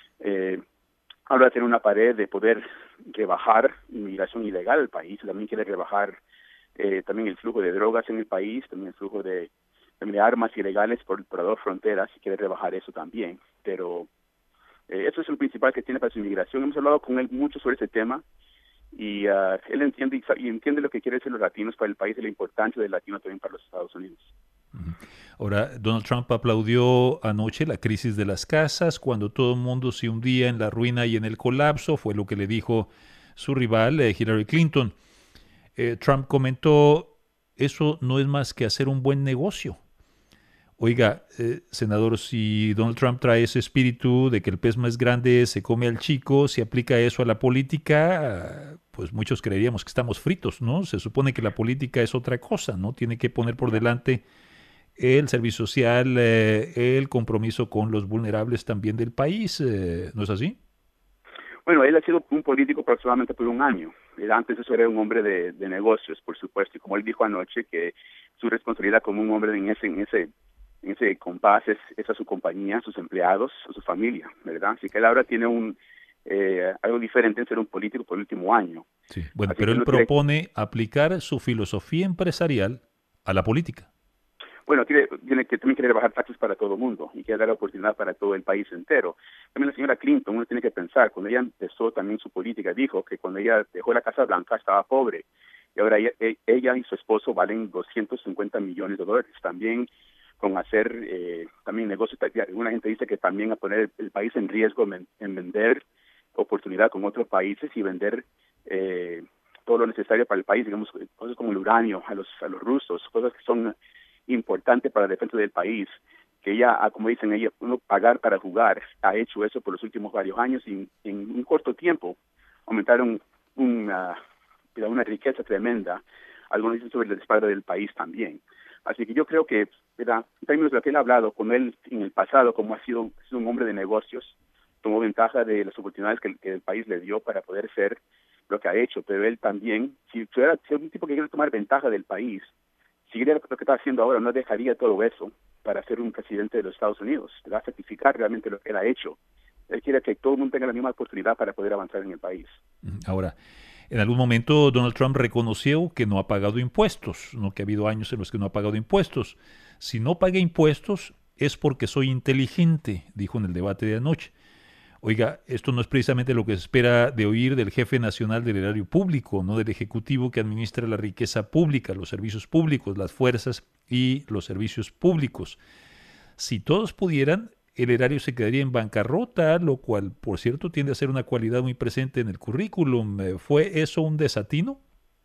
Habla de tener una pared de poder rebajar inmigración ilegal al país. También quiere rebajar también el flujo de drogas en el país, también el flujo de armas ilegales por 2 fronteras, y quiere rebajar eso también. Pero eso es lo principal que tiene para su inmigración. Hemos hablado con él mucho sobre ese tema y él entiende lo que quieren hacer los latinos para el país y la importancia del latino también para los Estados Unidos. Ahora, Donald Trump aplaudió anoche la crisis de las casas cuando todo el mundo se hundía en la ruina y en el colapso. Fue lo que le dijo su rival, Hillary Clinton. Trump comentó, eso no es más que hacer un buen negocio. Oiga, senador, si Donald Trump trae ese espíritu de que el pez más grande se come al chico, si aplica eso a la política, pues muchos creeríamos que estamos fritos, ¿no? Se supone que la política es otra cosa, ¿no? Tiene que poner por delante el servicio social, el compromiso con los vulnerables también del país, ¿no es así? Bueno, él ha sido un político aproximadamente por 1 año. Antes de eso era un hombre de negocios, por supuesto, y como él dijo anoche, que su responsabilidad como un hombre en ese compás es a su compañía, a sus empleados, a su familia, ¿verdad? Así que él ahora tiene algo diferente en ser un político por el último año. Sí, bueno, pero él propone aplicar su filosofía empresarial a la política. Bueno, también quiere bajar taxes para todo el mundo y quiere dar oportunidad para todo el país entero. También la señora Clinton, uno tiene que pensar, cuando ella empezó también su política, dijo que cuando ella dejó la Casa Blanca estaba pobre. Y ahora ella y su esposo valen $250 millones. También con hacer también negocios. Alguna gente dice que también a poner el país en riesgo en vender oportunidad con otros países y vender todo lo necesario para el país, digamos, cosas como el uranio a los rusos, cosas que son importante para la defensa del país, que ella, como dicen ella, uno pagar para jugar, ha hecho eso por los últimos varios años y en un corto tiempo aumentaron una riqueza tremenda, algunos dicen sobre el despadre del país también. Así que yo creo que, en términos de lo que él ha hablado con él en el pasado, como ha sido un hombre de negocios, tomó ventaja de las oportunidades que el país le dio para poder ser lo que ha hecho, pero él también, si es un tipo que quiere tomar ventaja del país, seguiría lo que está haciendo ahora, no dejaría todo eso para ser un presidente de los Estados Unidos. Va a certificar realmente lo que él ha hecho. Él quiere que todo el mundo tenga la misma oportunidad para poder avanzar en el país. Ahora, en algún momento Donald Trump reconoció que no ha pagado impuestos, ¿no? Que ha habido años en los que no ha pagado impuestos. Si no paga impuestos, es porque soy inteligente, dijo en el debate de anoche. Oiga, esto no es precisamente lo que se espera de oír del jefe nacional del erario público, no del ejecutivo que administra la riqueza pública, los servicios públicos, las fuerzas y los servicios públicos. Si todos pudieran, el erario se quedaría en bancarrota, lo cual, por cierto, tiende a ser una cualidad muy presente en el currículum. ¿Fue eso un desatino?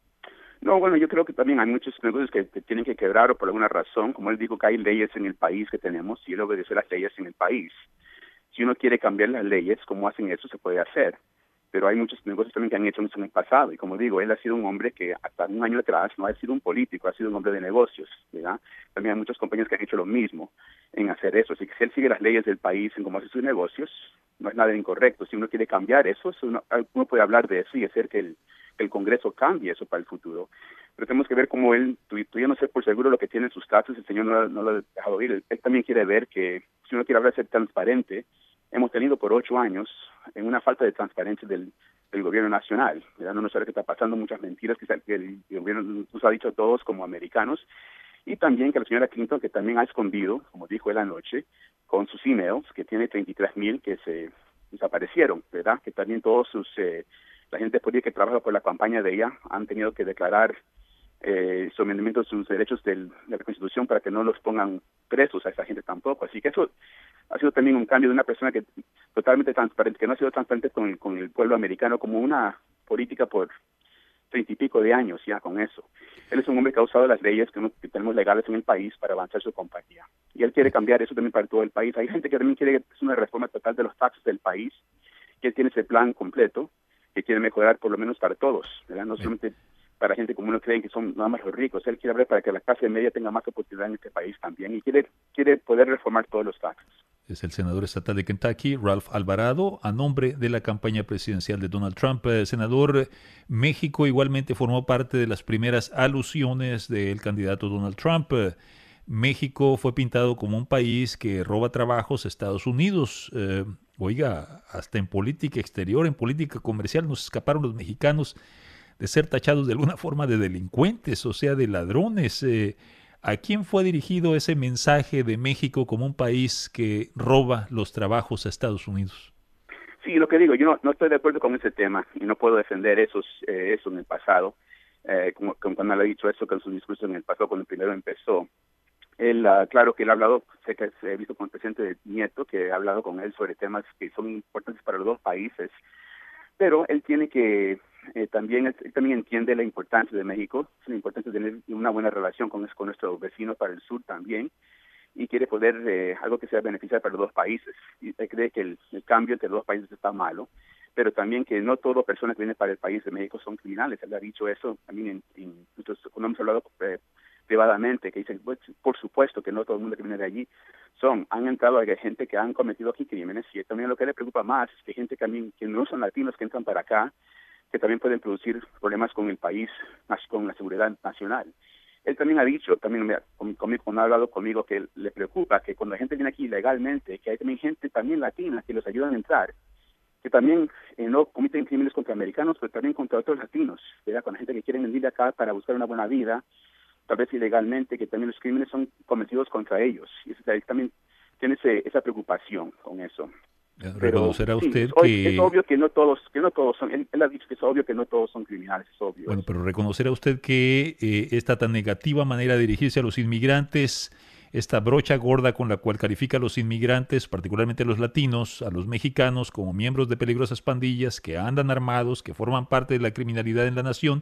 No, bueno, yo creo que también hay muchos negocios que tienen que quebrar o por alguna razón. Como él dijo que hay leyes en el país que tenemos y él obedece las leyes en el país. Si uno quiere cambiar las leyes, como hacen eso, se puede hacer. Pero hay muchos negocios también que han hecho eso en el pasado. Y como digo, él ha sido un hombre que hasta un año atrás no ha sido un político, ha sido un hombre de negocios, ¿verdad? También hay muchas compañías que han hecho lo mismo en hacer eso. Así que si él sigue las leyes del país en cómo hace sus negocios, no es nada incorrecto. Si uno quiere cambiar eso, uno puede hablar de eso y hacer que el Congreso cambie eso para el futuro. Pero tenemos que ver cómo él, tú ya no sé por seguro lo que tiene en sus taxes, el señor no lo ha dejado oír. Él también quiere ver que si uno quiere hablar de ser transparente, hemos tenido por 8 años en una falta de transparencia del gobierno nacional, ¿verdad? No nos sabe que está pasando muchas mentiras que el gobierno nos ha dicho a todos como americanos, y también que la señora Clinton, que también ha escondido, como dijo él anoche, con sus emails, que tiene 33,000 que se desaparecieron, ¿verdad? Que también todos la gente política que trabaja por la campaña de ella han tenido que declarar sometimiento de sus derechos de la Constitución para que no los pongan presos a esa gente tampoco. Así que eso ha sido también un cambio de una persona que totalmente transparente, que no ha sido transparente con el pueblo americano como una política por 30 y pico de años ya con eso. Él es un hombre que ha usado las leyes que tenemos legales en el país para avanzar su compañía. Y él quiere cambiar eso también para todo el país. Hay gente que también quiere que es una reforma total de los taxes del país, que él tiene ese plan completo, que quiere mejorar por lo menos para todos, ¿verdad? No solamente para gente como uno creen que son nada más los ricos. Él quiere hablar para que la clase media tenga más oportunidad en este país también y quiere poder reformar todos los taxes. Es el senador estatal de Kentucky, Ralph Alvarado, a nombre de la campaña presidencial de Donald Trump. Senador, México igualmente formó parte de las primeras alusiones del candidato Donald Trump. México fue pintado como un país que roba trabajos a Estados Unidos. Oiga, hasta en política exterior, en política comercial, nos escaparon los mexicanos de ser tachados de alguna forma de delincuentes, o sea, de ladrones. ¿A quién fue dirigido ese mensaje de México como un país que roba los trabajos a Estados Unidos? Sí, lo que digo, yo no estoy de acuerdo con ese tema y no puedo defender eso en el pasado. Como cuando él ha dicho eso con su discurso en el pasado, cuando primero empezó. Él, claro que él ha hablado, sé que he visto con el presidente Nieto, que ha hablado con él sobre temas que son importantes para los dos países, pero él tiene que él también entiende la importancia de México, la importancia de tener una buena relación con nuestros vecinos para el sur también, y quiere poder algo que sea beneficiar para los dos países. Y él cree que el cambio entre los dos países está malo, pero también que no todas personas que vienen para el país de México son criminales. Él ha dicho eso también cuando hemos hablado privadamente, que dicen, pues, por supuesto que no todo el mundo que viene de allí han entrado a gente que han cometido aquí crímenes, y también lo que le preocupa más es que gente también que no son latinos que entran para acá, que también pueden producir problemas con el país, con la seguridad nacional. Él también ha dicho, cuando ha hablado conmigo, que le preocupa que cuando la gente viene aquí ilegalmente, que hay también gente también latina que los ayudan a entrar, que también no cometen crímenes contra americanos, pero también contra otros latinos, ¿verdad? Con la gente que quiere venir acá para buscar una buena vida, tal vez ilegalmente, que también los crímenes son cometidos contra ellos. Y él también tiene esa preocupación con eso. Reconocerá usted es obvio que no todos son, él ha dicho que es obvio que no todos son criminales, es obvio. Bueno, pero reconocerá usted que esta tan negativa manera de dirigirse a los inmigrantes, esta brocha gorda con la cual califica a los inmigrantes, particularmente a los latinos, a los mexicanos, como miembros de peligrosas pandillas que andan armados, que forman parte de la criminalidad en la nación,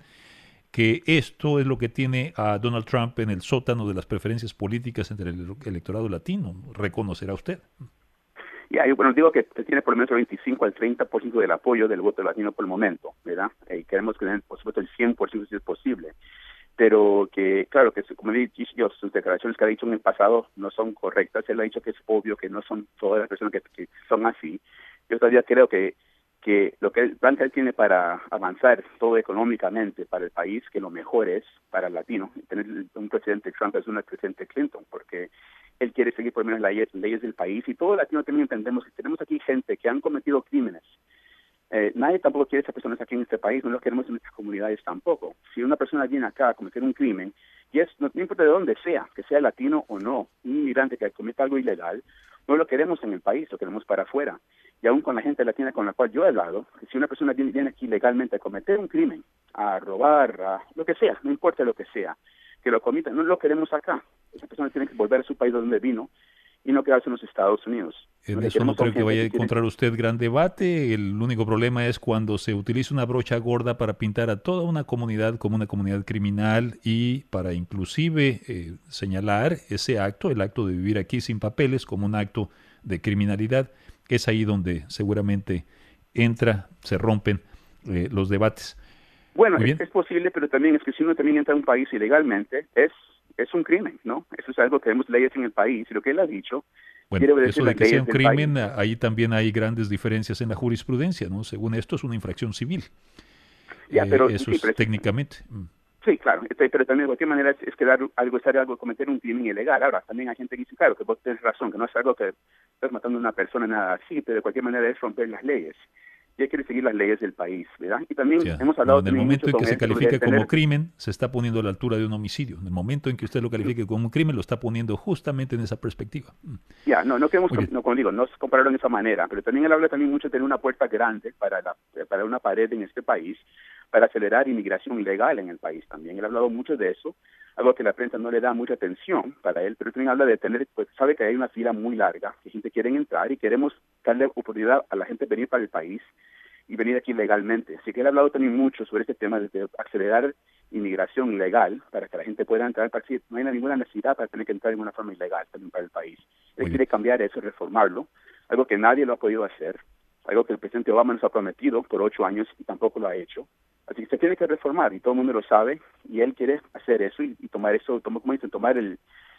que esto es lo que tiene a Donald Trump en el sótano de las preferencias políticas entre el electorado latino. ¿Reconocerá usted? Bueno, digo que tiene por lo menos el 25 al 30% del apoyo del voto latino por el momento, ¿verdad? Y queremos tener, por supuesto, el 100% si es posible. Pero que, claro, que como he dicho yo, sus declaraciones que ha dicho en el pasado no son correctas. Él ha dicho que es obvio que no son todas las personas que son así. Yo todavía creo que lo que el plan que él tiene para avanzar todo económicamente para el país, que lo mejor es para el latino. Tener un presidente Trump es un presidente Clinton, porque él quiere seguir por lo menos las leyes del país, y todo latino también entendemos que tenemos aquí gente que han cometido crímenes, Nadie tampoco quiere esas personas aquí en este país, no los queremos en nuestras comunidades tampoco. Si una persona viene acá a cometer un crimen, y no importa de dónde sea, que sea latino o no, un inmigrante que cometa algo ilegal, no lo queremos en el país, lo queremos para afuera. Y aún con la gente latina con la cual yo he hablado, que si una persona viene aquí legalmente a cometer un crimen, a robar, a lo que sea, no importa lo que sea, que lo cometa, no lo queremos acá. Esa persona tiene que volver a su país de donde vino y no quedarse en los Estados Unidos. En eso no creo que vaya a encontrar usted gran debate. El único problema es cuando se utiliza una brocha gorda para pintar a toda una comunidad como una comunidad criminal y para inclusive señalar ese acto, el acto de vivir aquí sin papeles, como un acto de criminalidad. Es ahí donde seguramente se rompen los debates. Bueno, es posible, pero también es que si uno también entra a un país ilegalmente, es un crimen, ¿no? Eso es algo que tenemos leyes en el país, y lo que él ha dicho... Bueno, eso de que sea un crimen, ahí también hay grandes diferencias en la jurisprudencia, ¿no? Según esto es una infracción civil. Pero, eso sí, es técnicamente. Sí, claro, pero también de cualquier manera es cometer un crimen ilegal. Ahora, también hay gente que dice, claro, que vos tenés razón, que no es algo que estás matando a una persona, nada así, pero de cualquier manera es romper las leyes. Y hay que seguir las leyes del país, ¿verdad? Y también hemos hablado... En el momento en que se califica como crimen, se está poniendo a la altura de un homicidio. En el momento en que usted lo califique como un crimen, lo está poniendo justamente en esa perspectiva. No queremos, como digo, no compararlo de esa manera, pero también él habla también mucho de tener una puerta grande para una pared en este país, para acelerar inmigración ilegal en el país también. Él ha hablado mucho de eso, algo que la prensa no le da mucha atención para él, pero también habla de tener, pues sabe que hay una fila muy larga, que gente quiere entrar y queremos darle oportunidad a la gente de venir para el país y venir aquí legalmente. Así que él ha hablado también mucho sobre este tema de acelerar inmigración ilegal para que la gente pueda entrar, para que no haya ninguna necesidad para tener que entrar en una forma ilegal también para el país. Él quiere cambiar eso, reformarlo, algo que nadie lo ha podido hacer, algo que el presidente Obama nos ha prometido por 8 años y tampoco lo ha hecho. Así que se tiene que reformar y todo el mundo lo sabe y él quiere hacer eso y tomar eso, como dicen, tomar el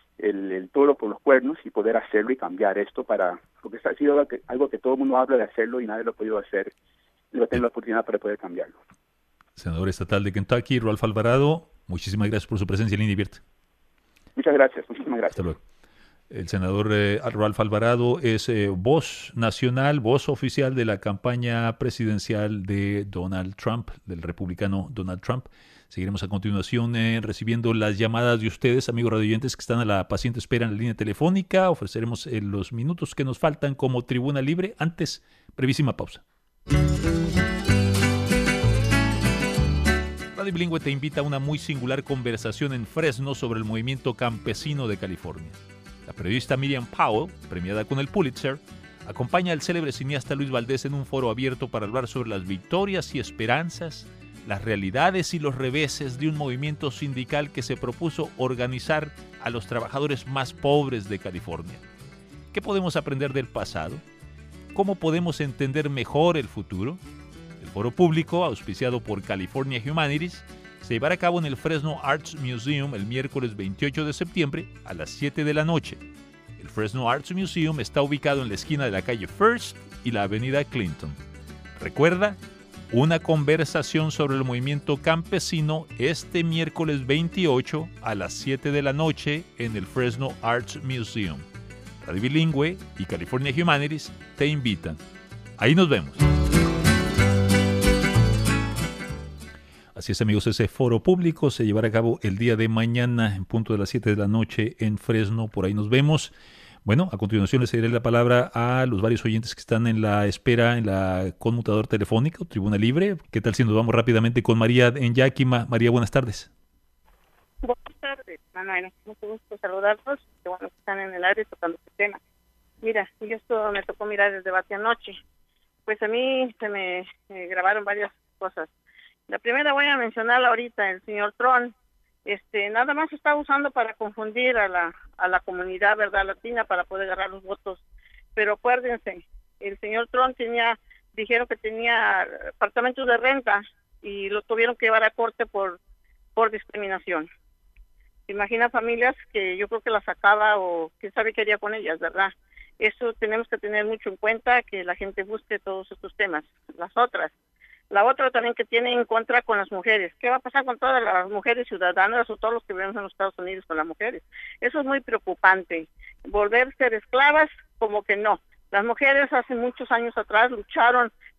toro por los cuernos y poder hacerlo y cambiar esto porque ha sido algo que todo el mundo habla de hacerlo y nadie lo ha podido hacer y va a tener la oportunidad para poder cambiarlo. Senador estatal de Kentucky, Ralph Alvarado, muchísimas gracias por su presencia en Línea Abierta. Muchas gracias, muchísimas gracias. Hasta luego. El senador Ralph Alvarado es voz nacional, voz oficial de la campaña presidencial de Donald Trump, del republicano Donald Trump. Seguiremos a continuación recibiendo las llamadas de ustedes, amigos radioyentes que están a la paciente espera en la línea telefónica. Ofreceremos los minutos que nos faltan como tribuna libre. Antes, brevísima pausa. Radio Bilingüe te invita a una muy singular conversación en Fresno sobre el movimiento campesino de California. La periodista Miriam Powell, premiada con el Pulitzer, acompaña al célebre cineasta Luis Valdés en un foro abierto para hablar sobre las victorias y esperanzas, las realidades y los reveses de un movimiento sindical que se propuso organizar a los trabajadores más pobres de California. ¿Qué podemos aprender del pasado? ¿Cómo podemos entender mejor el futuro? El foro público, auspiciado por California Humanities, se llevará a cabo en el Fresno Arts Museum el miércoles 28 de septiembre a las 7 de la noche. El Fresno Arts Museum está ubicado en la esquina de la calle First y la avenida Clinton. Recuerda, una conversación sobre el movimiento campesino este miércoles 28 a las 7 de la noche en el Fresno Arts Museum. Radio Bilingüe y California Humanities te invitan. Ahí nos vemos. Así es, amigos, ese foro público se llevará a cabo el día de mañana en punto de las 7 de la noche en Fresno. Por ahí nos vemos. Bueno, a continuación les cederé la palabra a los varios oyentes que están en la espera en la conmutador telefónico, Tribuna Libre. ¿Qué tal si nos vamos rápidamente con María en Yakima? María, buenas tardes. Buenas tardes, Manuel. Mucho gusto saludarlos. Qué bueno que están en el área tocando este tema. Mira, esto me tocó mirar el debate anoche. Pues a mí se me grabaron varias cosas. La primera voy a mencionarla ahorita, el señor Trump. Nada más está usando para confundir a la comunidad, ¿verdad?, latina para poder ganar los votos. Pero acuérdense, el señor Trump dijeron que tenía apartamentos de renta y lo tuvieron que llevar a corte por discriminación. Imagina familias que yo creo que las sacaba o quién sabe qué haría con ellas, ¿verdad? Eso tenemos que tener mucho en cuenta, que la gente busque todos estos temas. La otra también que tiene en contra con las mujeres. ¿Qué va a pasar con todas las mujeres ciudadanas o todos los que vivimos en los Estados Unidos con las mujeres? Eso es muy preocupante. Volver a ser esclavas, como que no. Las mujeres hace muchos años atrás lucharon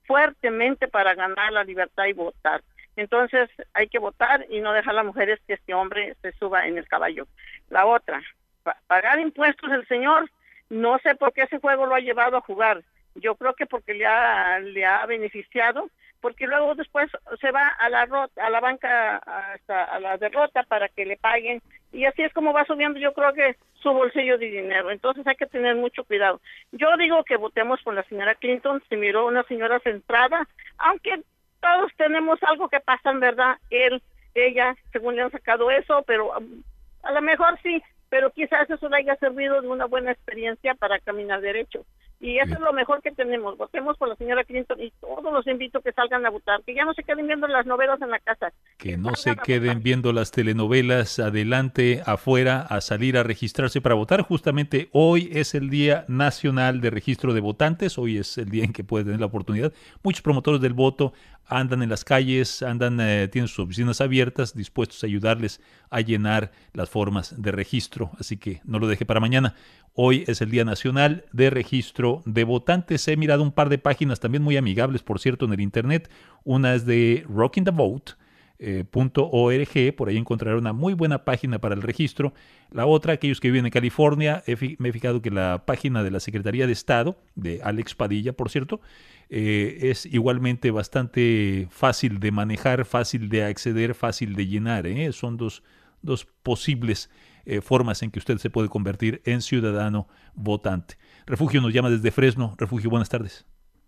fuertemente para ganar la libertad y votar. Entonces hay que votar y no dejar a las mujeres que este hombre se suba en el caballo. La otra, pagar impuestos el señor, no sé por qué ese juego lo ha llevado a jugar. Yo creo que porque le ha beneficiado, porque luego después se va a la banca hasta a la derrota para que le paguen, y así es como va subiendo, yo creo que su bolsillo de dinero. Entonces hay que tener mucho cuidado. Yo digo que votemos por la señora Clinton. Se miró una señora centrada, aunque todos tenemos algo que pasa, en verdad. Ella, según le han sacado eso, pero a lo mejor sí, pero quizás eso le haya servido de una buena experiencia para caminar derecho. Y eso es lo mejor que tenemos. Votemos por la señora Clinton y todos los invito a que salgan a votar, que ya no se queden viendo las novelas en la casa. Que no se queden viendo las telenovelas, adelante, afuera, a salir a registrarse para votar. Justamente hoy es el Día Nacional de Registro de Votantes, hoy es el día en que pueden tener la oportunidad. Muchos promotores del voto andan en las calles, tienen sus oficinas abiertas, dispuestos a ayudarles a llenar las formas de registro, así que no lo deje para mañana. Hoy es el Día Nacional de Registro de Votantes. He mirado un par de páginas también muy amigables, por cierto, en el internet. Una es de rockingthevote.org, por ahí encontrarán una muy buena página para el registro. La otra, aquellos que viven en California, me he fijado que la página de la Secretaría de Estado, de Alex Padilla, por cierto, es igualmente bastante fácil de manejar, fácil de acceder, fácil de llenar. Son dos posibles formas en que usted se puede convertir en ciudadano votante. Refugio nos llama desde Fresno. Refugio, buenas tardes.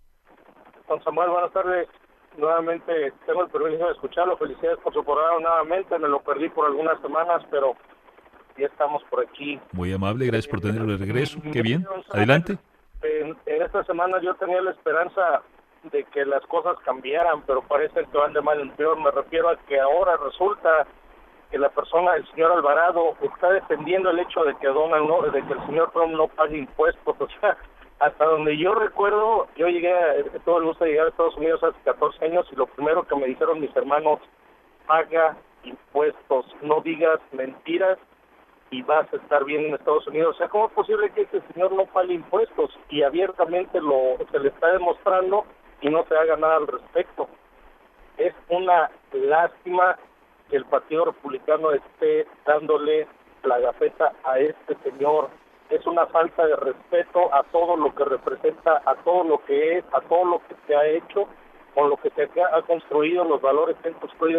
Don Samuel, buenas tardes. Nuevamente tengo el privilegio de escucharlo. Felicidades por su programa nuevamente. Me lo perdí por algunas semanas, pero ya estamos por aquí. Muy amable, gracias por tenerlo de regreso. Qué bien. Adelante. En esta semana yo tenía la esperanza de que las cosas cambiaran, pero parece que van de mal en peor. Me refiero a que ahora resulta que la persona, el señor Alvarado, está defendiendo el hecho de que el señor Trump no pague impuestos. O sea, hasta donde yo recuerdo, yo tuve el gusto de llegar a Estados Unidos hace 14 años y lo primero que me dijeron mis hermanos, paga impuestos, no digas mentiras y vas a estar bien en Estados Unidos. O sea, ¿cómo es posible que este señor no pague impuestos? Y abiertamente se le está demostrando y no se haga nada al respecto. Es una lástima que el Partido Republicano esté dándole la gafeta a este señor. Es una falta de respeto a todo lo que representa, a todo lo que es, a todo lo que se ha hecho, con lo que se ha construido, los valores que han construido.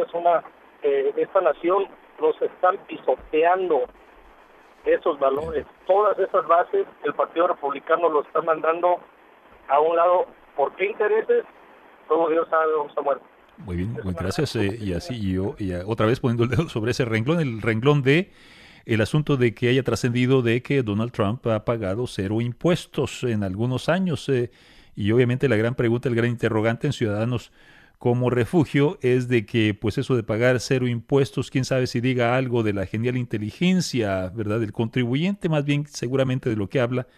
Esta nación los están pisoteando esos valores. Todas esas bases, el Partido Republicano lo está mandando a un lado. ¿Por qué intereses? Todo Dios sabe, don Samuel. Muy bien, gracias. Y otra vez poniendo el dedo sobre ese renglón, el renglón de el asunto de que haya trascendido de que Donald Trump ha pagado 0 impuestos en algunos años. Y obviamente la gran pregunta, el gran interrogante en Ciudadanos como Refugio es de que, pues eso de pagar 0 impuestos, quién sabe si diga algo de la genial inteligencia, ¿verdad?, del contribuyente. Más bien, seguramente de lo que habla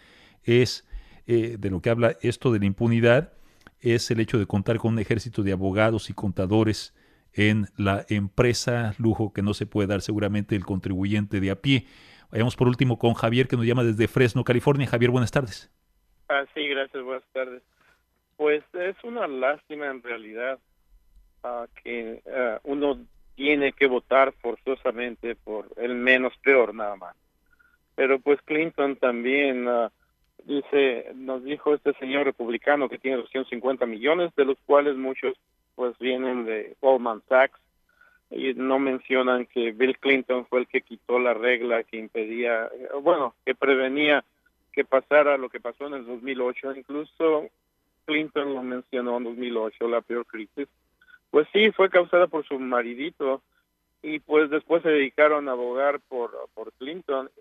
esto de la impunidad, es el hecho de contar con un ejército de abogados y contadores en la empresa, lujo que no se puede dar seguramente el contribuyente de a pie. Vayamos por último con Javier, que nos llama desde Fresno, California. Javier, buenas tardes. Sí, gracias, buenas tardes. Pues es una lástima en realidad que uno tiene que votar forzosamente por el menos peor nada más. Pero pues Clinton también nos dijo este señor republicano que tiene 250 millones, de los cuales muchos pues vienen de Goldman Sachs, y no mencionan que Bill Clinton fue el que quitó la regla que impedía, que prevenía que pasara lo que pasó en el 2008. Incluso Clinton lo mencionó en 2008, la peor crisis. Pues sí, fue causada por su maridito, y pues después se dedicaron a abogar por Clinton,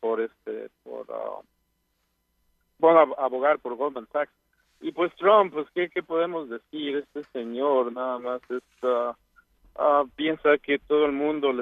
abogar por Goldman Sachs. Y pues Trump, pues ¿qué podemos decir? Este señor nada más piensa que todo el mundo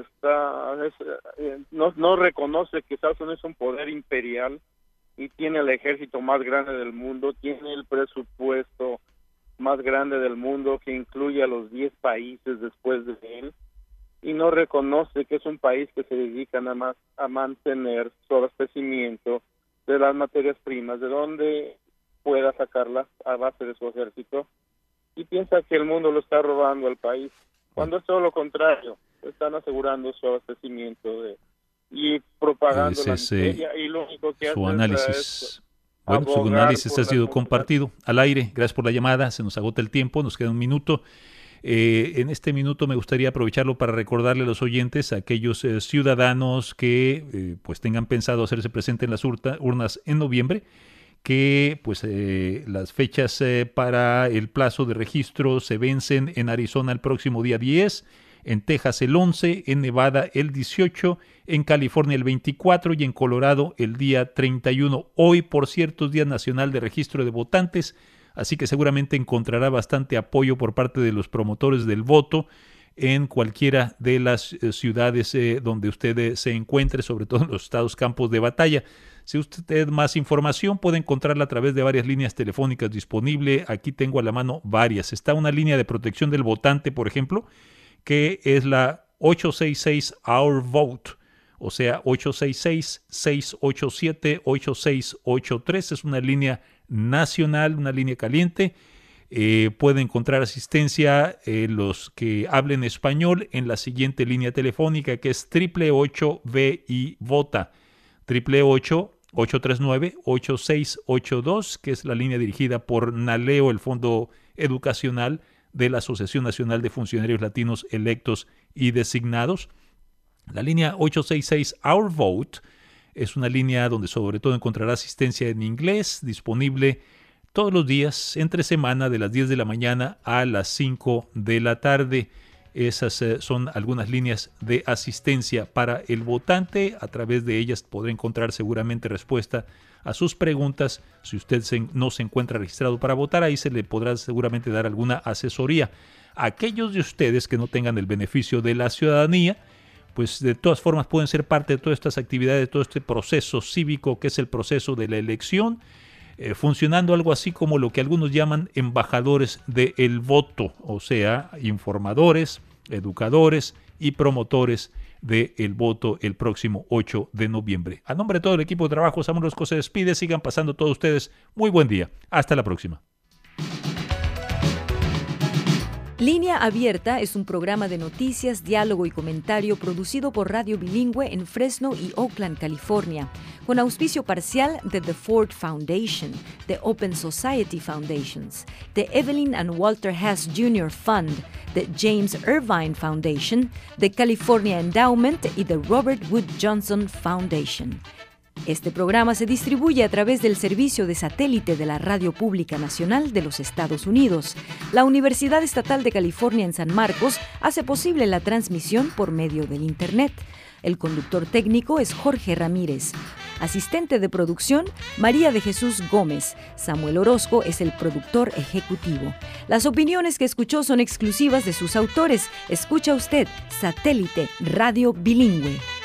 no reconoce que Estados Unidos es un poder imperial y tiene el ejército más grande del mundo, tiene el presupuesto más grande del mundo que incluye a los 10 países después de él, y no reconoce que es un país que se dedica nada más a mantener su abastecimiento de las materias primas, de donde pueda sacarlas a base de su ejército, y piensa que el mundo lo está robando al país, cuando es todo lo contrario. Están asegurando su abastecimiento y propagando la miseria, y lo único que su hace análisis. es bueno, su análisis ha sido compartido al aire. Gracias por la llamada. Se nos agota el tiempo, nos queda un minuto. En este minuto me gustaría aprovecharlo para recordarle a los oyentes, a aquellos ciudadanos que pues tengan pensado hacerse presente en las urnas en noviembre, que pues las fechas para el plazo de registro se vencen en Arizona el próximo día 10, en Texas el 11, en Nevada el 18, en California el 24 y en Colorado el día 31. Hoy, por cierto, es Día Nacional de Registro de Votantes, así que seguramente encontrará bastante apoyo por parte de los promotores del voto en cualquiera de las ciudades donde usted se encuentre, sobre todo en los estados campos de batalla. Si usted más información puede encontrarla a través de varias líneas telefónicas disponibles. Aquí tengo a la mano varias. Está una línea de protección del votante, por ejemplo, que es la 866 Our Vote, o sea, 866-687-8683. Es una línea nacional, una línea caliente. Puede encontrar asistencia los que hablen español en la siguiente línea telefónica, que es 888-VI-VOTA, 888-839-8682, que es la línea dirigida por NALEO, el Fondo Educacional de la Asociación Nacional de Funcionarios Latinos Electos y Designados. La línea 866 Our Vote es una línea donde sobre todo encontrará asistencia en inglés, disponible todos los días, entre semana, de las 10 de la mañana a las 5 de la tarde. Esas son algunas líneas de asistencia para el votante. A través de ellas podrá encontrar seguramente respuesta a sus preguntas. Si usted no se encuentra registrado para votar, ahí se le podrá seguramente dar alguna asesoría. Aquellos de ustedes que no tengan el beneficio de la ciudadanía, pues de todas formas pueden ser parte de todas estas actividades, de todo este proceso cívico que es el proceso de la elección, funcionando algo así como lo que algunos llaman embajadores del voto, o sea, informadores, educadores y promotores del voto el próximo 8 de noviembre. A nombre de todo el equipo de trabajo, Samuel Orozco se despide. Sigan pasando todos ustedes muy buen día. Hasta la próxima. Línea Abierta es un programa de noticias, diálogo y comentario producido por Radio Bilingüe en Fresno y Oakland, California, con auspicio parcial de The Ford Foundation, The Open Society Foundations, The Evelyn and Walter Hess Jr. Fund, The James Irvine Foundation, The California Endowment y The Robert Wood Johnson Foundation. Este programa se distribuye a través del servicio de satélite de la Radio Pública Nacional de los Estados Unidos. La Universidad Estatal de California en San Marcos hace posible la transmisión por medio del Internet. El conductor técnico es Jorge Ramírez. Asistente de producción, María de Jesús Gómez. Samuel Orozco es el productor ejecutivo. Las opiniones que escuchó son exclusivas de sus autores. Escucha usted Satélite Radio Bilingüe.